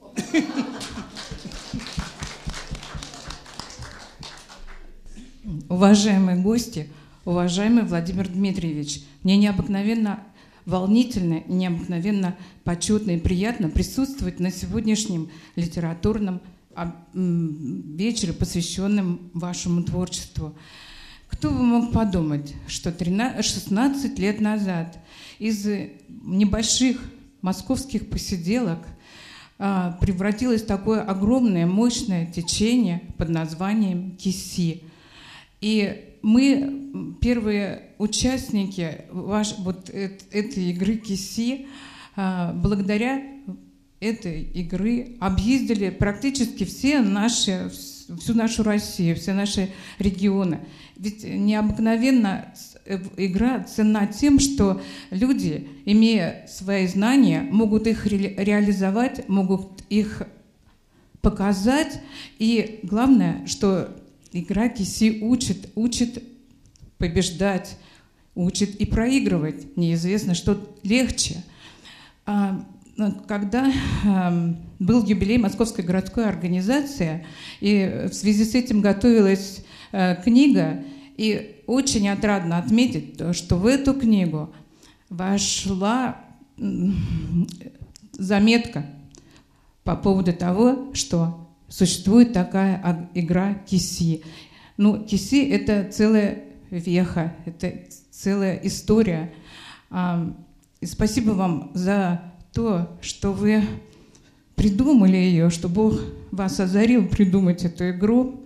Уважаемые гости, уважаемый Владимир Дмитриевич, мне необыкновенно волнительно и необыкновенно почетно и приятно присутствовать на сегодняшнем литературном вечере, посвященном вашему творчеству. Кто бы мог подумать, что шестнадцать лет назад из небольших московских посиделок а, превратилось в такое огромное, мощное течение под названием КИСИ. И мы, первые участники ваш, вот э, этой игры КИСИ, а, благодаря этой игры объездили практически все наши, всю нашу Россию, все наши регионы. Ведь необыкновенно игра ценна тем, что люди, имея свои знания, могут их ре- реализовать, могут их показать. И главное, что игра киси учит, учит побеждать, учит и проигрывать. Неизвестно, что легче. Когда был юбилей Московской городской организации, и в связи с этим готовилась книга, и очень отрадно отметить, что в эту книгу вошла заметка по поводу того, что существует такая игра киси. Ну, киси — это целая веха, это целая история. И спасибо вам за то, что вы придумали ее, что Бог вас озарил придумать эту игру.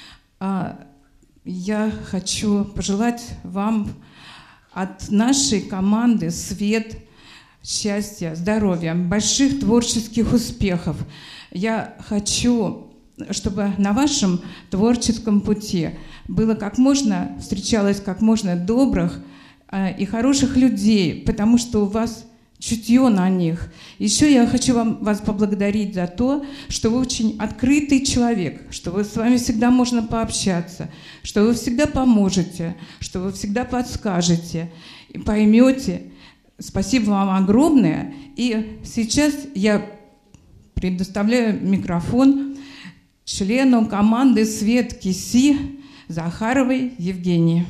Я хочу пожелать вам от нашей команды свет, счастья, здоровья, больших творческих успехов. Я хочу, чтобы на вашем творческом пути было как можно, встречалось как можно добрых и хороших людей, потому что у вас чутье на них. Еще я хочу вам, вас поблагодарить за то, что вы очень открытый человек, что вы, с вами всегда можно пообщаться, что вы всегда поможете, что вы всегда подскажете и поймете. Спасибо вам огромное. И сейчас я предоставляю микрофон члену команды «Свет Киси» Захаровой Евгении.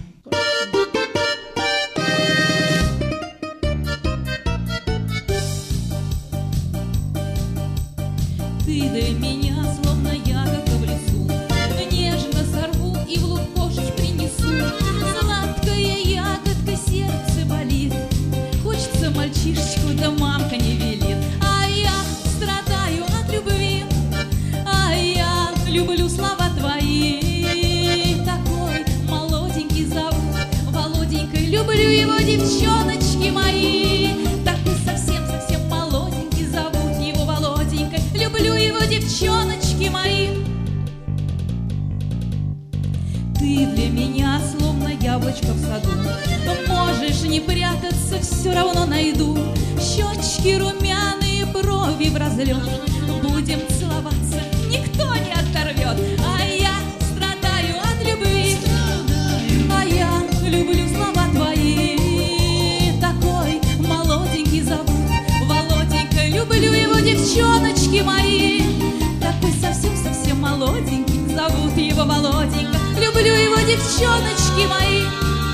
Ты для меня словно ягодка в лесу, нежно сорву и в лукошечь принесу. Сладкая ягодка, сердце болит, хочется мальчишечку, да мамка не велит. А я страдаю от любви, а я люблю слова твои. Такой молоденький зовут Володенькой, люблю его, девчоночки мои. Такой совсем-совсем молоденький, зовут его Володенькой, люблю его, девчоночки мои. Ты для меня словно яблочко в саду, можешь не прятаться, все равно найду. Щечки румяные, брови в разлет, будем целоваться, никто не оторвет. А я страдаю от любви, а я люблю слова твои. Такой молоденький зовут Володенька, люблю его, девчоночки мои. Такой совсем-совсем молоденький, зовут его Володенька, люблю его, девчоночки мои.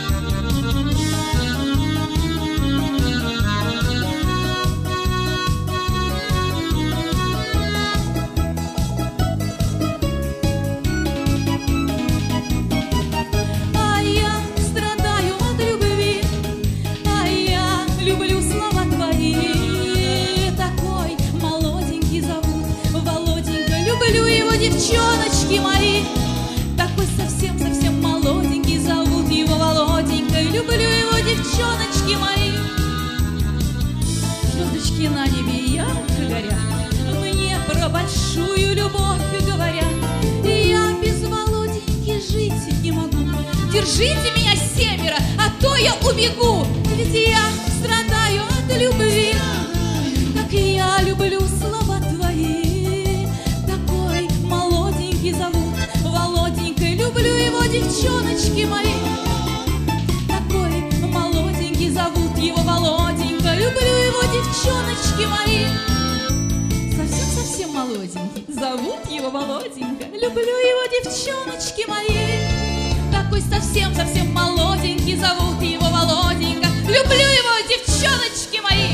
А я страдаю от любви, а я люблю слова твои. Такой молоденький зовут Володенька, люблю его, девчоночки мои. Такой совсем-совсем молоденький, зовут его Володенька, люблю его, девчоночки мои. Звездочки на небе ярко горят, мне про большую любовь говорят. Я без Володеньки жить не могу, держите меня семеро, а то я убегу. Ведь я страдаю от любви, как я люблю слова твои. Такой молоденький зовут Володенькой, люблю его, девчоночки мои. Такой молоденький, зовут его Володенька, люблю его, девчоночки мои. Совсем-совсем молоденький, зовут его Володенька, люблю его, девчоночки мои. Такой совсем-совсем молоденький, зовут его Володенька, люблю его, девчоночки мои.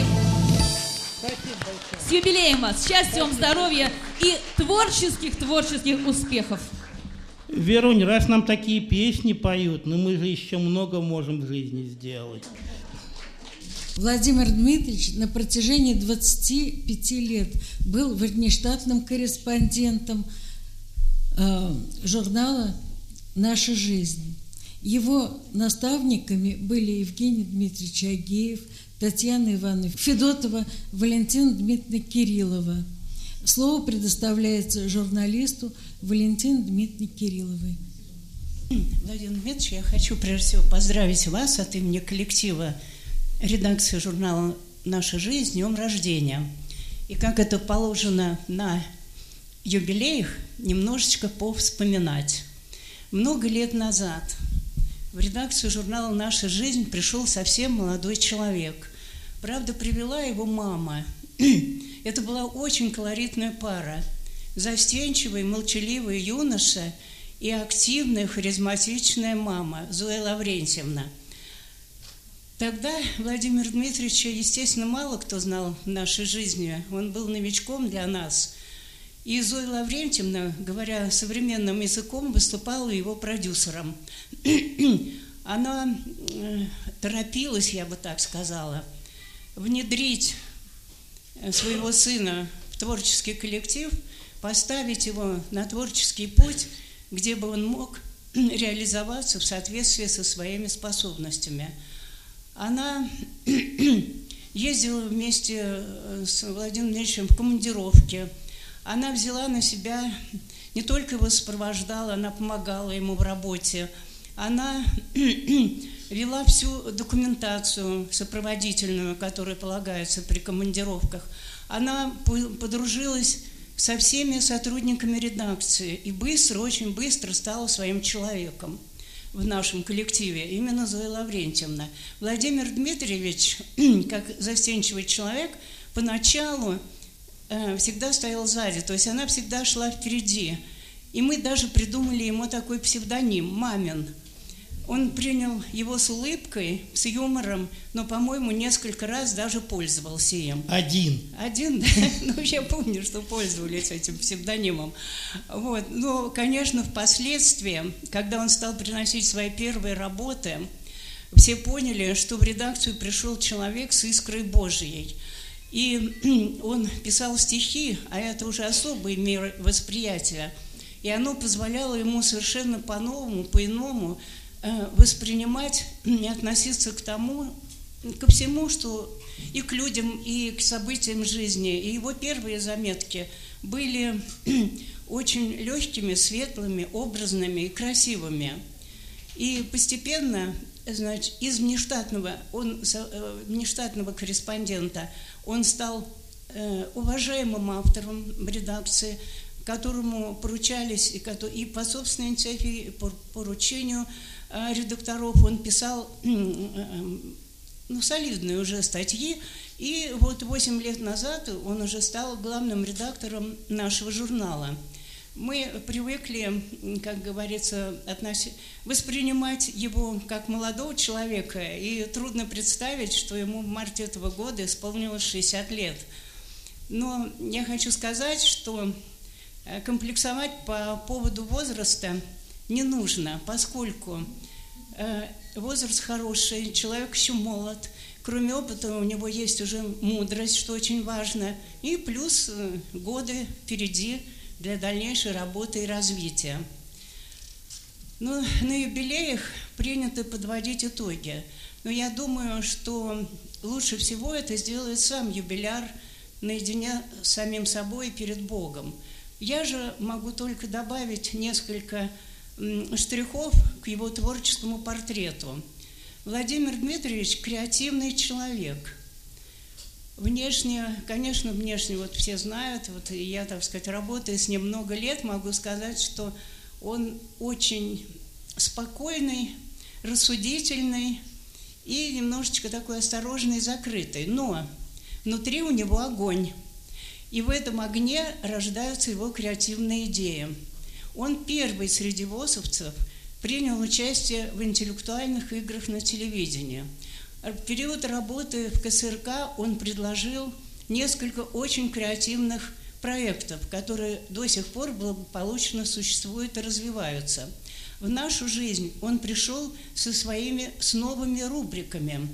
С юбилеем вас, счастья вам, здоровья и творческих-творческих успехов. Верунь, раз нам такие песни поют, но мы же еще много можем в жизни сделать. Владимир Дмитриевич на протяжении двадцати пяти лет был внештатным корреспондентом э, журнала «Наша жизнь». Его наставниками были Евгений Дмитриевич Агеев, Татьяна Ивановна Федотова, Валентина Дмитриевна Кириллова. Слово предоставляется журналисту Валентине Дмитриевне Кирилловой. Владимир Дмитриевич, я хочу прежде всего поздравить вас от имени коллектива редакции журнала «Наша жизнь» с днем рождения. И как это положено на юбилеях, немножечко повспоминать. Много лет назад в редакцию журнала «Наша жизнь» пришел совсем молодой человек. Правда, привела его мама. Это была очень колоритная пара. Застенчивый, молчаливый юноша и активная, харизматичная мама Зоя Лаврентьевна. Тогда Владимира Дмитриевича, естественно, мало кто знал в нашей жизни. Он был новичком для нас. И Зоя Лаврентьевна, говоря современным языком, выступала его продюсером. Она торопилась, я бы так сказала, внедрить своего сына в творческий коллектив, поставить его на творческий путь, где бы он мог реализоваться в соответствии со своими способностями. Она ездила вместе с Владимиром Ильичем в командировке. Она взяла на себя, не только его сопровождала, она помогала ему в работе. Она вела всю документацию сопроводительную, которая полагается при командировках. Она подружилась со всеми сотрудниками редакции и быстро, очень быстро стала своим человеком в нашем коллективе, именно Зоя Лаврентьевна. Владимир Дмитриевич, как застенчивый человек, поначалу всегда стоял сзади, то есть она всегда шла впереди. И мы даже придумали ему такой псевдоним «Мамин». Он принял его с улыбкой, с юмором, но, по-моему, несколько раз даже пользовался им. Один. Один, да? Ну, я помню, что пользовались этим псевдонимом. Вот. Но, конечно, впоследствии, когда он стал приносить свои первые работы, все поняли, что в редакцию пришел человек с искрой Божией. И он писал стихи, а это уже особый мир восприятия. И оно позволяло ему совершенно по-новому, по-иному воспринимать и относиться к тому, ко всему, что и к людям, и к событиям жизни. И его первые заметки были очень легкими, светлыми, образными и красивыми. И постепенно, значит, из внештатного, он, внештатного корреспондента он стал э, уважаемым автором в редакции, которому поручались, и, и по собственной инициативе, по поручению э, редакторов он писал э, э, ну, солидные уже статьи. И вот восемь лет назад он уже стал главным редактором нашего журнала. Мы привыкли, как говорится, относи... воспринимать его как молодого человека, и трудно представить, что ему в марте этого года исполнилось шестьдесят лет. Но я хочу сказать, что комплексовать по поводу возраста не нужно, поскольку возраст хороший, человек еще молод, кроме опыта у него есть уже мудрость, что очень важно, и плюс годы впереди для дальнейшей работы и развития. Ну, на юбилеях принято подводить итоги, но я думаю, что лучше всего это сделает сам юбиляр наедине с самим собой перед Богом. Я же могу только добавить несколько штрихов к его творческому портрету. Владимир Дмитриевич – креативный человек. Внешне, конечно, внешне вот все знают, вот я, так сказать, работая с ним много лет, могу сказать, что он очень спокойный, рассудительный и немножечко такой осторожный, закрытый. Но внутри у него огонь, и в этом огне рождаются его креативные идеи. Он первый среди восовцев принял участие в интеллектуальных играх на телевидении. В период работы в ка эс эр ка он предложил несколько очень креативных проектов, которые до сих пор благополучно существуют и развиваются. В нашу жизнь он пришел со своими с новыми рубриками.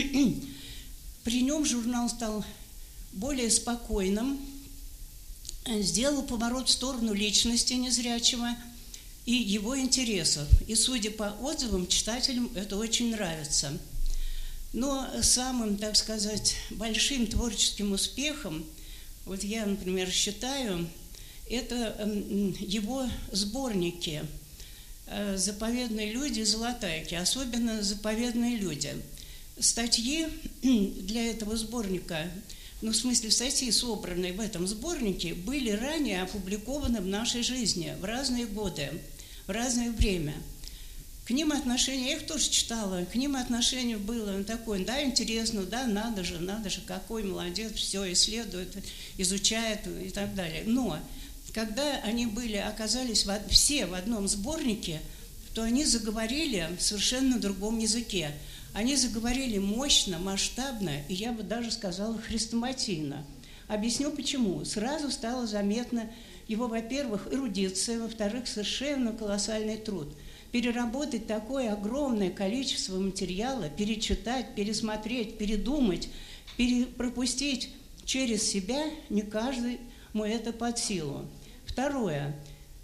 При нем журнал стал более спокойным, сделал поворот в сторону личности незрячего, и его интересов. И, судя по отзывам, читателям это очень нравится. Но самым, так сказать, большим творческим успехом, вот я, например, считаю, это его сборники «Заповедные люди» и «Золотайки», особенно «Заповедные люди». Статьи для этого сборника, ну, в смысле, статьи, собранные в этом сборнике, были ранее опубликованы в нашей жизни в разные годы, в разное время. К ним отношение, я их тоже читала, к ним отношение было такое, да, интересно, да, надо же, надо же, какой молодец, все исследует, изучает и так далее. Но когда они были, оказались в, все в одном сборнике, то они заговорили в совершенно другом языке. Они заговорили мощно, масштабно, и я бы даже сказала хрестоматийно. Объясню почему. Сразу стало заметно его, во-первых, эрудиция, во-вторых, совершенно колоссальный труд. Переработать такое огромное количество материала, перечитать, пересмотреть, передумать, пропустить через себя, не каждому это под силу. Второе.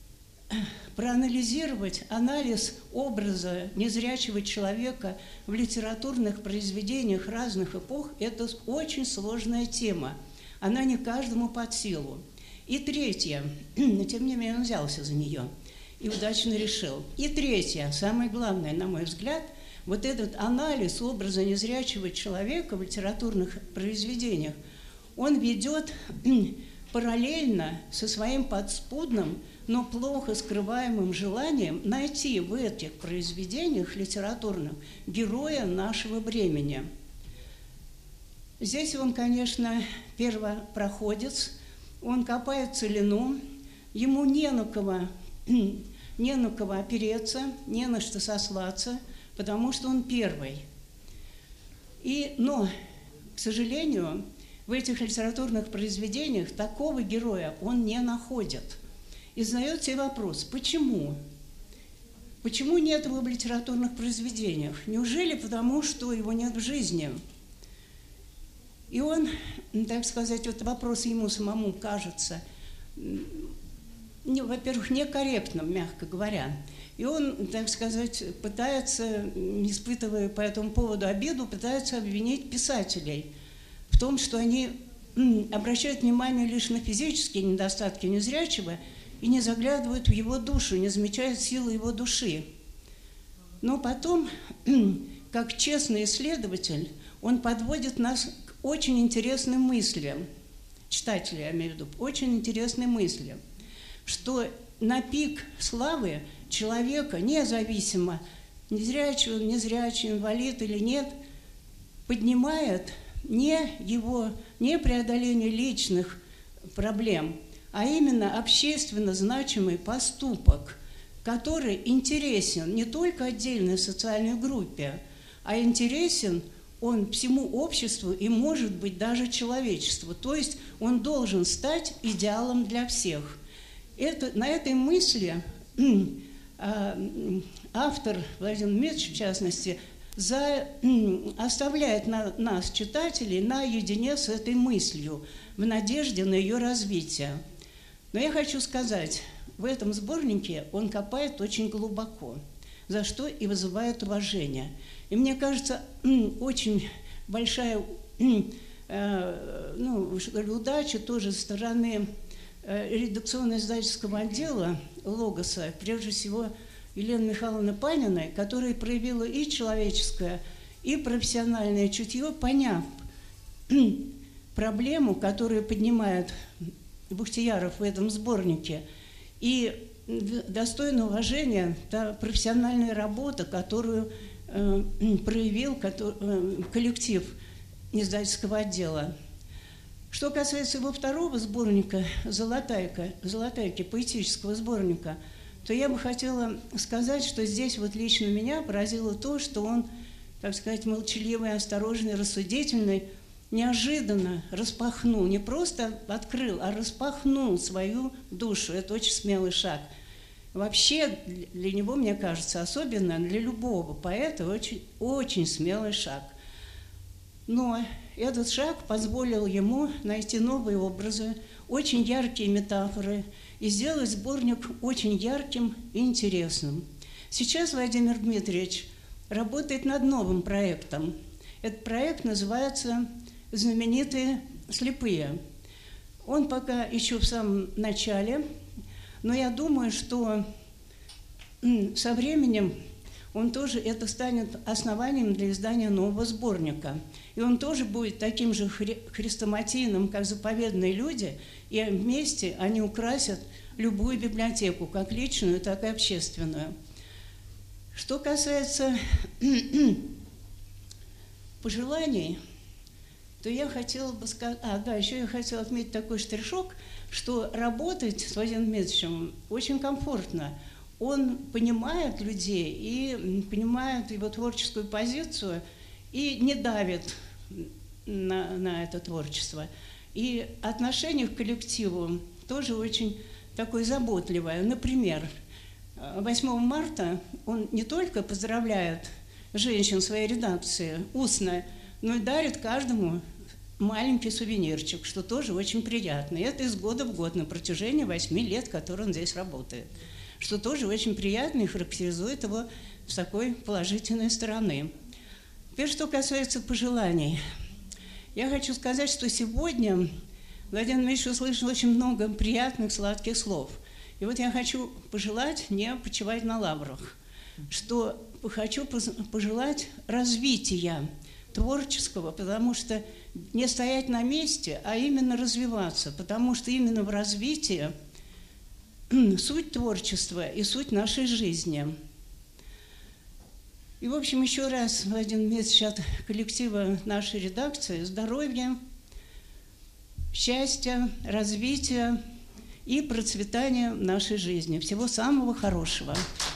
Проанализировать анализ образа незрячего человека в литературных произведениях разных эпох – это очень сложная тема. Она не каждому под силу. И третье, но тем не менее он взялся за нее и удачно решил. И третье, самое главное, на мой взгляд, вот этот анализ образа незрячего человека в литературных произведениях, он ведет параллельно со своим подспудным, но плохо скрываемым желанием найти в этих произведениях литературных героя нашего времени. Здесь он, конечно, первопроходец, он копает целину, ему не на кого, не на кого опереться, не на что сослаться, потому что он первый. И, но, к сожалению, в этих литературных произведениях такого героя он не находит. И задает себе вопрос, почему? Почему нет его в литературных произведениях? Неужели потому, что его нет в жизни? И он, так сказать, вот вопрос ему самому кажется, во-первых, некорректным, мягко говоря. И он, так сказать, пытается, испытывая по этому поводу обиду, пытается обвинить писателей в том, что они обращают внимание лишь на физические недостатки незрячего и не заглядывают в его душу, не замечают силы его души. Но потом, как честный исследователь, он подводит нас к очень интересным мыслям, читателей, я имею в виду, очень интересным мыслям, что на пик славы человека, независимо, незрячий он, незрячий, инвалид или нет, поднимает не его, не преодоление личных проблем, а именно общественно значимый поступок, который интересен не только отдельной социальной группе, а интересен он всему обществу и, может быть, даже человечеству. То есть он должен стать идеалом для всех. Это, на этой мысли автор, Владимир Дмитриевич, в частности, за, оставляет на, нас, читателей, наедине с этой мыслью, в надежде на ее развитие. Но я хочу сказать, в этом сборнике он копает очень глубоко, за что и вызывает уважение. И мне кажется, очень большая ну, удача тоже со стороны редакционно-издательского отдела «Логоса», прежде всего Елены Михайловны Паниной, которая проявила и человеческое, и профессиональное чутье, поняв проблему, которую поднимает Бухтияров в этом сборнике, и достойно уважения та профессиональная работа, которую э, проявил который, э, коллектив издательского отдела. Что касается его второго сборника «Золотайка», «Золотайки», поэтического сборника, то я бы хотела сказать, что здесь вот лично меня поразило то, что он, так сказать, молчаливый, осторожный, рассудительный, неожиданно распахнул, не просто открыл, а распахнул свою душу. Это очень смелый шаг. Вообще для него, мне кажется, особенно для любого поэта очень, очень смелый шаг. Но этот шаг позволил ему найти новые образы, очень яркие метафоры, и сделать сборник очень ярким и интересным. Сейчас Владимир Дмитриевич работает над новым проектом. Этот проект называется «Знаменитые слепые». Он пока еще в самом начале, но я думаю, что со временем он тоже, это станет основанием для издания нового сборника. И он тоже будет таким же хри- хрестоматийным, как «Заповедные люди», и вместе они украсят любую библиотеку, как личную, так и общественную. Что касается пожеланий, то я хотела бы сказать... А, да, еще я хотела отметить такой штришок, что работать с Владимиром Дмитриевичем очень комфортно. Он понимает людей и понимает его творческую позицию и не давит на, на это творчество. И отношение к коллективу тоже очень такое заботливое. Например, восьмого марта он не только поздравляет женщин своей редакции устно, но и дарит каждому маленький сувенирчик, что тоже очень приятно. И это из года в год на протяжении восьми лет, который он здесь работает. Что тоже очень приятно и характеризует его с такой положительной стороны. Теперь, что касается пожеланий. Я хочу сказать, что сегодня Владимир Ильич услышал очень много приятных, сладких слов. И вот я хочу пожелать не почивать на лаврах, что хочу пожелать развития творческого, потому что не стоять на месте, а именно развиваться, потому что именно в развитии суть творчества и суть нашей жизни. И, в общем, еще раз, Владимир Дмитриевич, от коллектива нашей редакции здоровья, счастья, развития и процветания нашей жизни. Всего самого хорошего.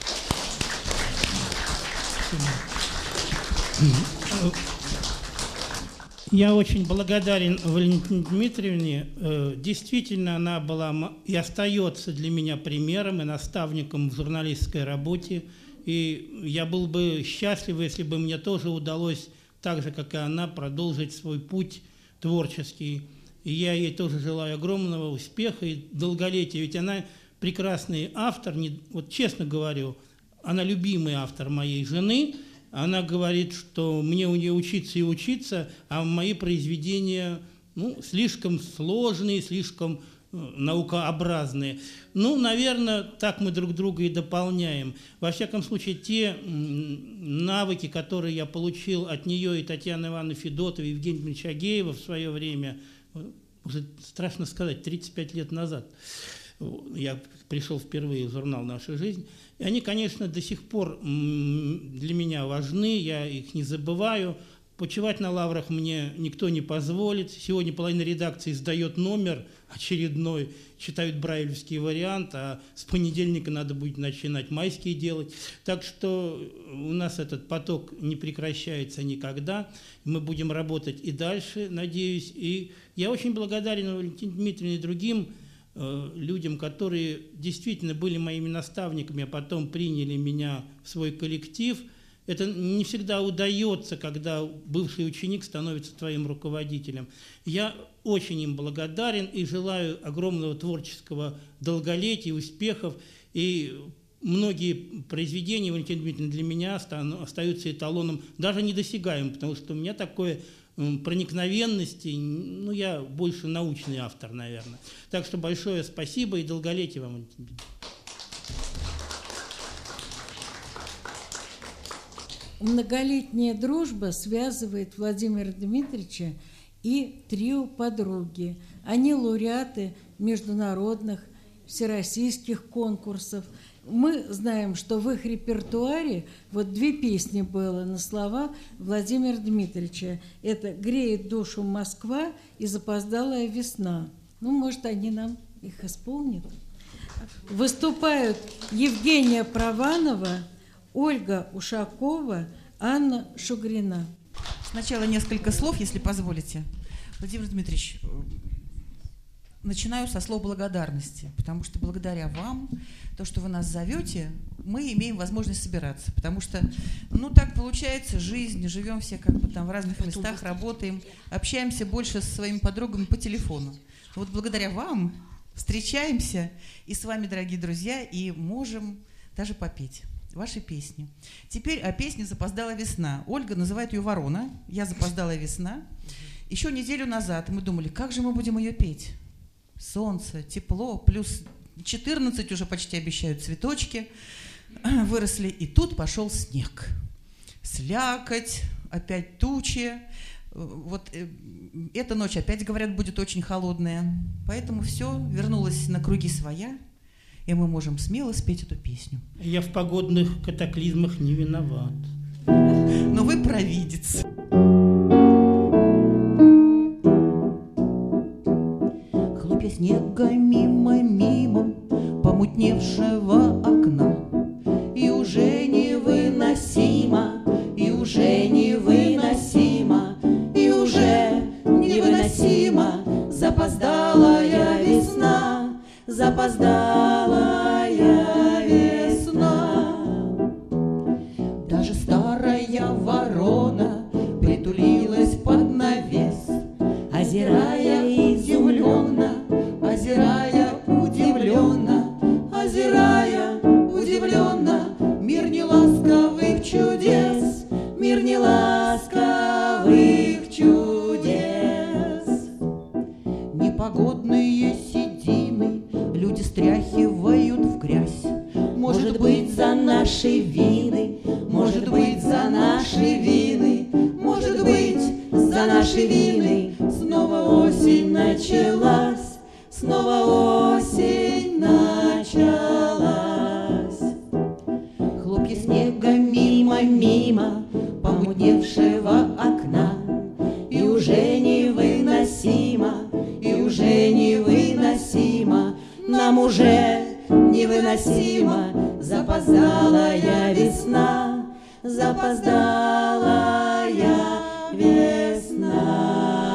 Я очень благодарен Валентине Дмитриевне. Действительно, она была и остается для меня примером и наставником в журналистской работе. И я был бы счастлив, если бы мне тоже удалось, так же, как и она, продолжить свой путь творческий. И я ей тоже желаю огромного успеха и долголетия. Ведь она прекрасный автор, не, вот честно говорю, она любимый автор моей жены. Она говорит, что мне у нее учиться и учиться, а мои произведения ну, слишком сложные, слишком э, наукообразные. Ну, наверное, так мы друг друга и дополняем. Во всяком случае, те м, навыки, которые я получил от нее и Татьяны Ивановны Федотовой, и Евгения Дмитриевича Агеева в свое время, уже страшно сказать, тридцать пять лет назад, я пришел впервые в журнал «Наша жизнь», и они, конечно, до сих пор для меня важны, я их не забываю. Почивать на лаврах мне никто не позволит. Сегодня половина редакции сдает номер очередной, читают брайлевский вариант, а с понедельника надо будет начинать майские делать. Так что у нас этот поток не прекращается никогда. Мы будем работать и дальше, надеюсь. И я очень благодарен Валентине Дмитриевне и другим людям, которые действительно были моими наставниками, а потом приняли меня в свой коллектив. Это не всегда удается, когда бывший ученик становится твоим руководителем. Я очень им благодарен и желаю огромного творческого долголетия, успехов. И многие произведения Валентины Дмитриевны для меня остаются эталоном, даже недосягаемым, потому что у меня такое проникновенности, ну, я больше научный автор, наверное. Так что большое спасибо и долголетия вам. Многолетняя дружба связывает Владимира Дмитриевича и трио «Подруги». Они лауреаты международных, всероссийских конкурсов. Мы знаем, что в их репертуаре вот две песни было на слова Владимира Дмитриевича. Это «Греет душу Москва» и «Запоздалая весна». Ну, может, они нам их исполнят. Выступают Евгения Прованова, Ольга Ушакова, Анна Шугрина. Сначала несколько слов, если позволите. Владимир Дмитриевич, начинаю со слов благодарности, потому что благодаря вам, то, что вы нас зовете, мы имеем возможность собираться, потому что, ну, так получается, жизнь, живем все как бы там в разных местах, работаем, общаемся больше со своими подругами по телефону. Вот благодаря вам встречаемся и с вами, дорогие друзья, и можем даже попеть ваши песни. Теперь о песне «Запоздала весна». Ольга называет ее «Ворона», я «Запоздалая весна». Еще неделю назад мы думали, как же мы будем ее петь? Солнце, тепло, плюс четырнадцать уже почти обещают цветочки. Выросли, и тут пошел снег. Слякоть, опять тучи. Вот эта ночь опять, говорят, будет очень холодная. Поэтому все вернулось на круги своя, и мы можем смело спеть эту песню. Я в погодных катаклизмах не виноват. Но вы провидец. Хлопья снега мимо-мимо помутневшего окна, и уже невыносимо, и уже невыносимо, и уже невыносимо запоздалая весна, запоздалая весна. Даже старая ворона притулилась под навес, озирая изумленно, озирая удивленно, озирая удивленно мир неласковых чудес, мир неласковых чудес. Непогодные седины люди стряхивают в грязь. Может быть, за наши вины, может быть, за наши вины, может быть, за наши вины. Снова осень началась, снова осень началась. Хлопья снега мимо-мимо помутневшего окна, и уже невыносимо, и уже невыносимо, нам уже невыносимо запоздалая весна, запоздалая весна.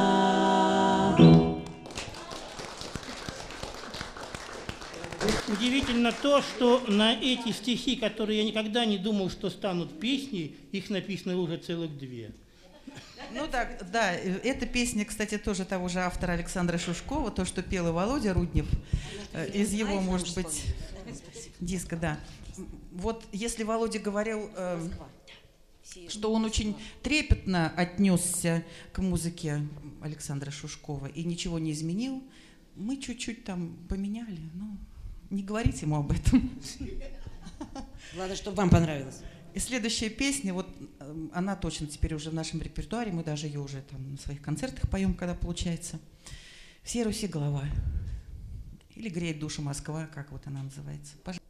Удивительно то, что на эти стихи, которые я никогда не думал, что станут песней, их написано уже целых две. Ну так, да, эта песня, кстати, тоже того же автора Александра Шушкова, то, что пел и Володя Руднев, из его, может быть, диска, да. Вот если Володя говорил, э, что он очень трепетно отнесся к музыке Александра Шушкова и ничего не изменил, мы чуть-чуть там поменяли, ну, не говорите ему об этом. Главное, чтобы вам понравилось. И следующая песня, вот она точно теперь уже в нашем репертуаре, мы даже ее уже там на своих концертах поем, когда получается. «Всей Руси голова» или «Греет душу Москва», как вот она называется. Пожалуйста.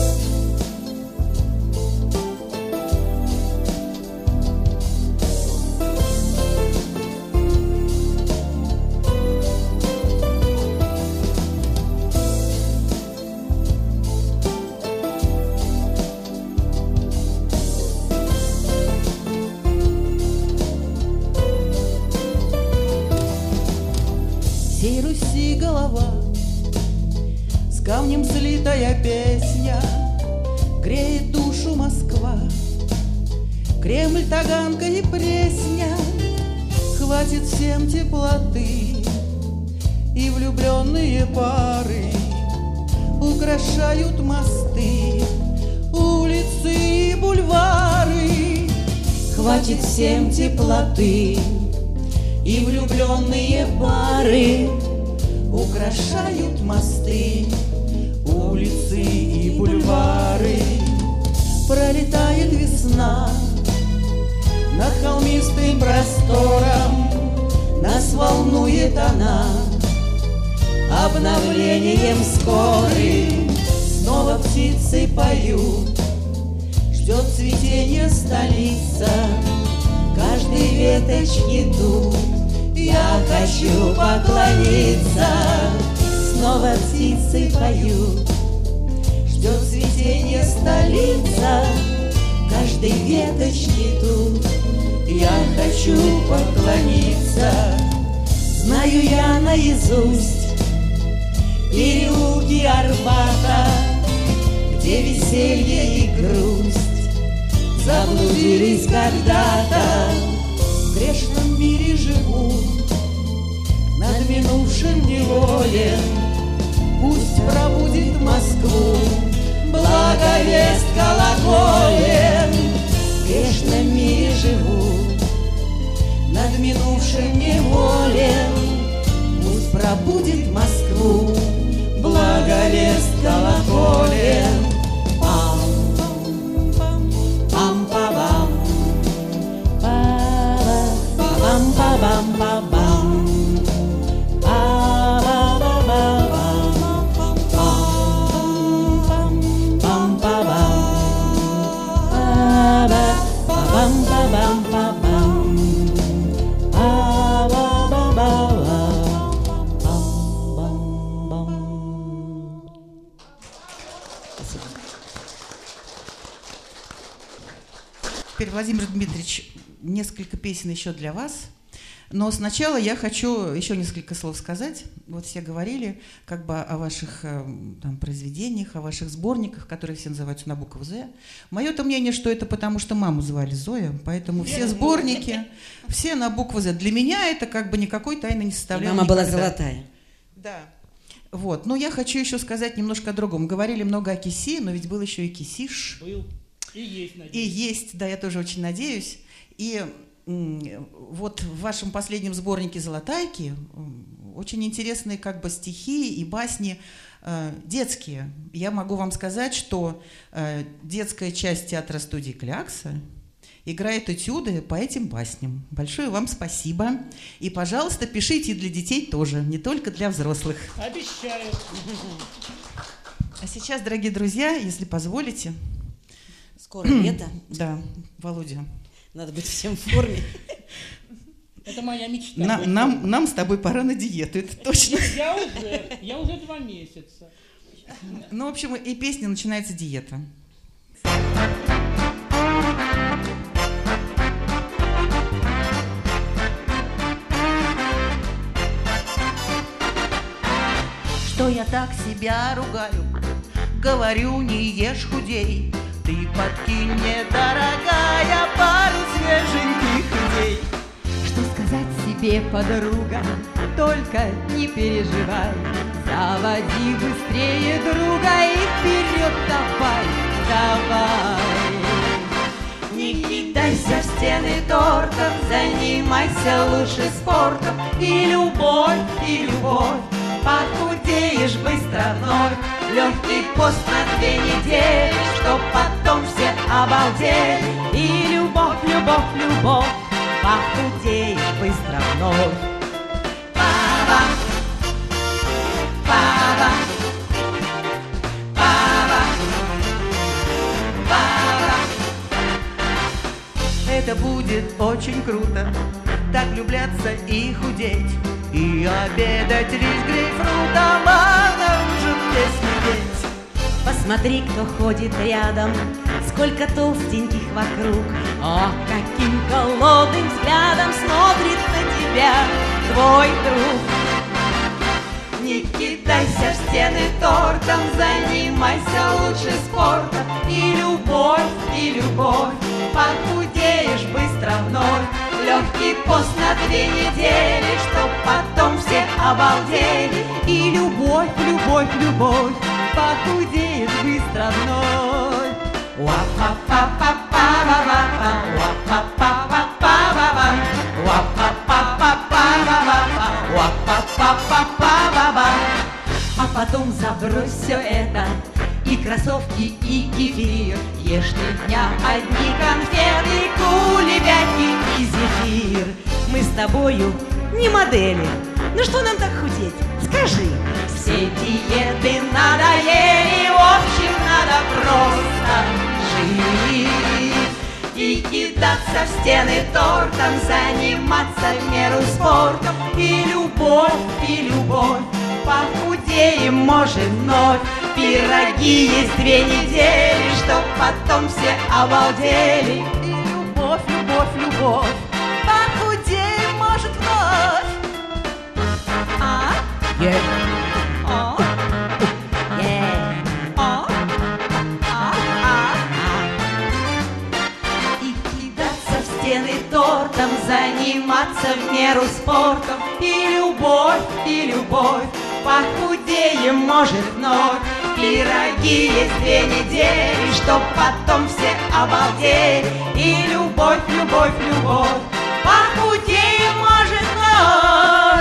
Всей Руси голова, с камнем слитая песня, греет душу Москва, Кремль, Таганка и Пресня. Хватит всем теплоты, и влюбленные пары украшают мосты, улицы и бульвары. Хватит всем теплоты, и влюбленные пары украшают мосты, улицы и бульвары. Пролетает весна над холмистым простором, нас волнует она обновлением скорым. Снова птицы поют, ждет цветения столица, каждой веточке дух я хочу поклониться. Снова птицы поют, ждет цветения столица, каждой веточке тут я хочу поклониться. Знаю я наизусть переулки Арбата, где веселье и грусть заблудились когда-то. В грешном мире живу, над минувшим неволен, пробудит Москву. Благовест колоколен, в грешном мире живу, над минувшим неволен. Пусть пробудит Москву благовест колоколен. Пам-пам-пам-пам, пам-пам-пам-пам, Теперь, Владимир Дмитриевич, несколько песен еще для вас. Но сначала я хочу еще несколько слов сказать. Вот все говорили как бы о ваших там, произведениях, о ваших сборниках, которые все называются на букву «З». Мое-то мнение, что это потому, что маму звали Зоя, поэтому все сборники, все на букву «З». Для меня это как бы никакой тайны не составляло. Мама была никогда. золотая. Да. Вот. Но я хочу еще сказать немножко о другом. Говорили много о киси, но ведь был еще и кисиш. Был. И есть, надеюсь. И есть, да, я тоже очень надеюсь. И вот в вашем последнем сборнике «Золотайки» очень интересные как бы стихи и басни э, детские. Я могу вам сказать, что э, детская часть театра-студии «Клякса» играет этюды по этим басням. Большое вам спасибо. И, пожалуйста, пишите и для детей тоже, не только для взрослых. Обещаю. А сейчас, дорогие друзья, если позволите... Скоро лето. Да, Володя. Надо быть всем в форме. Это моя мечта. На, нам, нам с тобой пора на диету, это точно. Я уже, я уже два месяца. Ну, в общем, и песня начинается диета. Что я так себя ругаю, говорю, не ешь, худей. Ты подкинь мне, дорогая, пару свеженьких идей. Что сказать себе, подруга, только не переживай. Заводи быстрее друга и вперед давай, давай. Не кидайся в стены тортов, занимайся лучше спортом. И любовь, и любовь, похудеешь быстро вновь. Легкий пост на две недели, чтоб потом все обалдели. И любовь, любовь, любовь, похудеешь быстро вновь. Папа, папа, папа, папа. Это будет очень круто, так влюбляться и худеть. И обедать рис грейпфрутом, а наружу песни петь. Посмотри, кто ходит рядом, сколько толстеньких вокруг. О, каким голодным взглядом смотрит на тебя твой друг. Не кидайся в стены тортом, занимайся лучше спортом. И любовь, и любовь, похудеешь быстро вновь. Легкий пост на две недели, чтоб потом все обалдели. И любовь, любовь, любовь, похудеешь быстро вновь. Уа-па-па-па-па-па-па, уа-па-па-па-па-па-па, уа-па-па-па-па-па-па, уа-па-па-па-па-па. А потом забрось все это, и кроссовки, и кефир. Ешь три дня одни конфеты, кулебяки и зефир. Мы с тобою не модели, ну что нам так худеть? Скажи. Все диеты надоели, в общем, надо просто жить. И кидаться в стены тортом, заниматься в меру спортом. И любовь, и любовь, похудеем, может, вновь. Пироги есть две недели, чтоб потом все обалдели. И любовь, любовь, любовь, похудеем, может, вновь. А? Yeah. А? Yeah. А? А? А? И кидаться в стены тортом, заниматься в меру спортом. И любовь, и любовь, похудеем, может, но пироги есть две недели, чтоб потом все обалдели. И любовь, любовь, любовь, похудеем, может, но.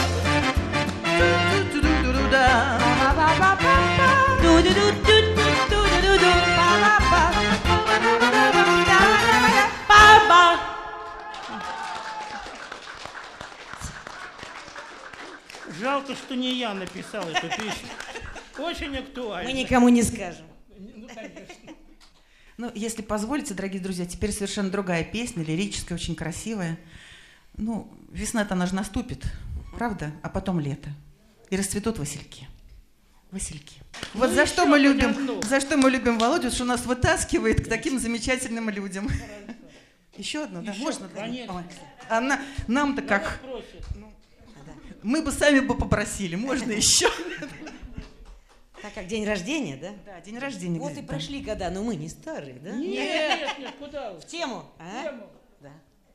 Жалко, что не я написал эту песню. Очень актуально. Мы никому не скажем. Ну, конечно. Ну, если позволите, дорогие друзья, теперь совершенно другая песня, лирическая, очень красивая. Ну, весна-то она же наступит, правда? А потом лето. И расцветут васильки. Васильки. Вот Ну, за что еще мы хоть любим, одну. за что мы любим Володю, что нас вытаскивает к таким замечательным людям. Еще одну, да? Еще, Можно? конечно. Ой. А на- нам-то как? Мы бы сами бы попросили, можно еще? Так как день рождения, да? Да, день рождения. Вот и говорит, прошли года, но мы не старые, да? Нет, нет, нет, куда вы? В тему, а? В тему. Да.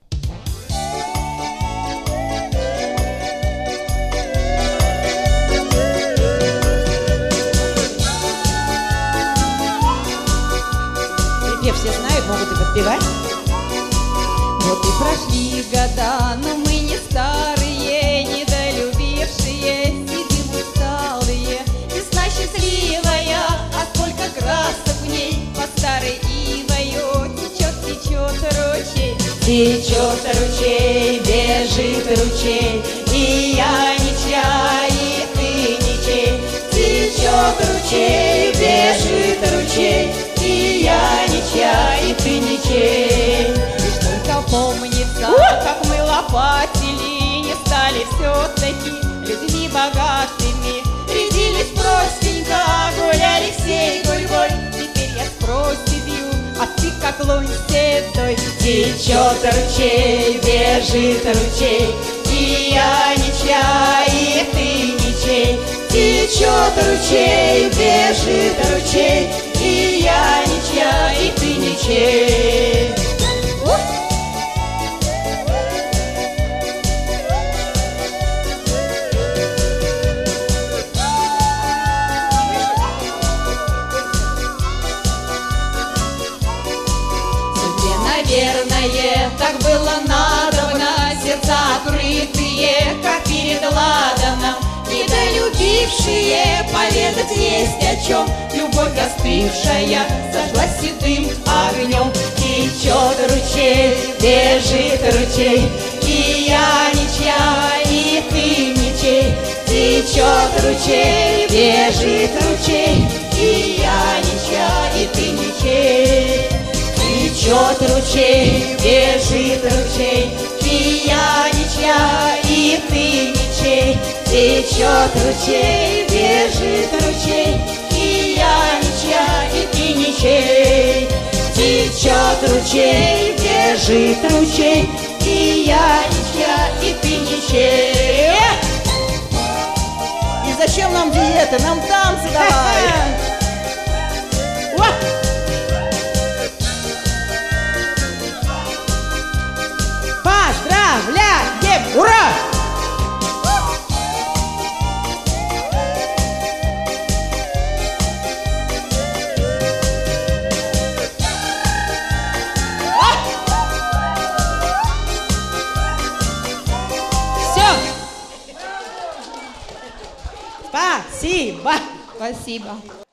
Припев все знают, могут и подпевать. Вот и прошли года, но мы не старые, недолюбившие, сидим усталые. Весна счастливая, а сколько красок в ней, под старой ивою течет, течет ручей. Течет ручей, бежит ручей, и я ничья, и ты ничей. Течет ручей, бежит ручей, и я ничья, и ты ничей. Лишь только помнится, как мы лопатили, не стали все-таки людьми богатыми. Рядились простенько, гуляли всей гурьбой. Теперь я с проседью, а ты как лунь седой. Течет ручей, бежит ручей, и я ничья, и ты ничей. Течет ручей, бежит ручей, и я ничья, и ты ничей. Судьбе, наверное, так было надобно, сердца открытые, как перед ладаном. Недолюбившие поведать есть о чем, любовь остывшая зажглась седым огнем. Течет ручей, бежит ручей, и я ничья, и ты ничей. Течет ручей, бежит ручей, и я ничья, и ты ничей. Течет ручей, бежит ручей, и я ничья, и ты ничей. Течет ручей, бежит ручей, и я ничья, и ты ничей. Течет ручей, бежит ручей, и я ничья, и ты ничей. И зачем нам диета? Нам танцы давай! Поздравляем! Ура! Все! Спасибо! Спасибо.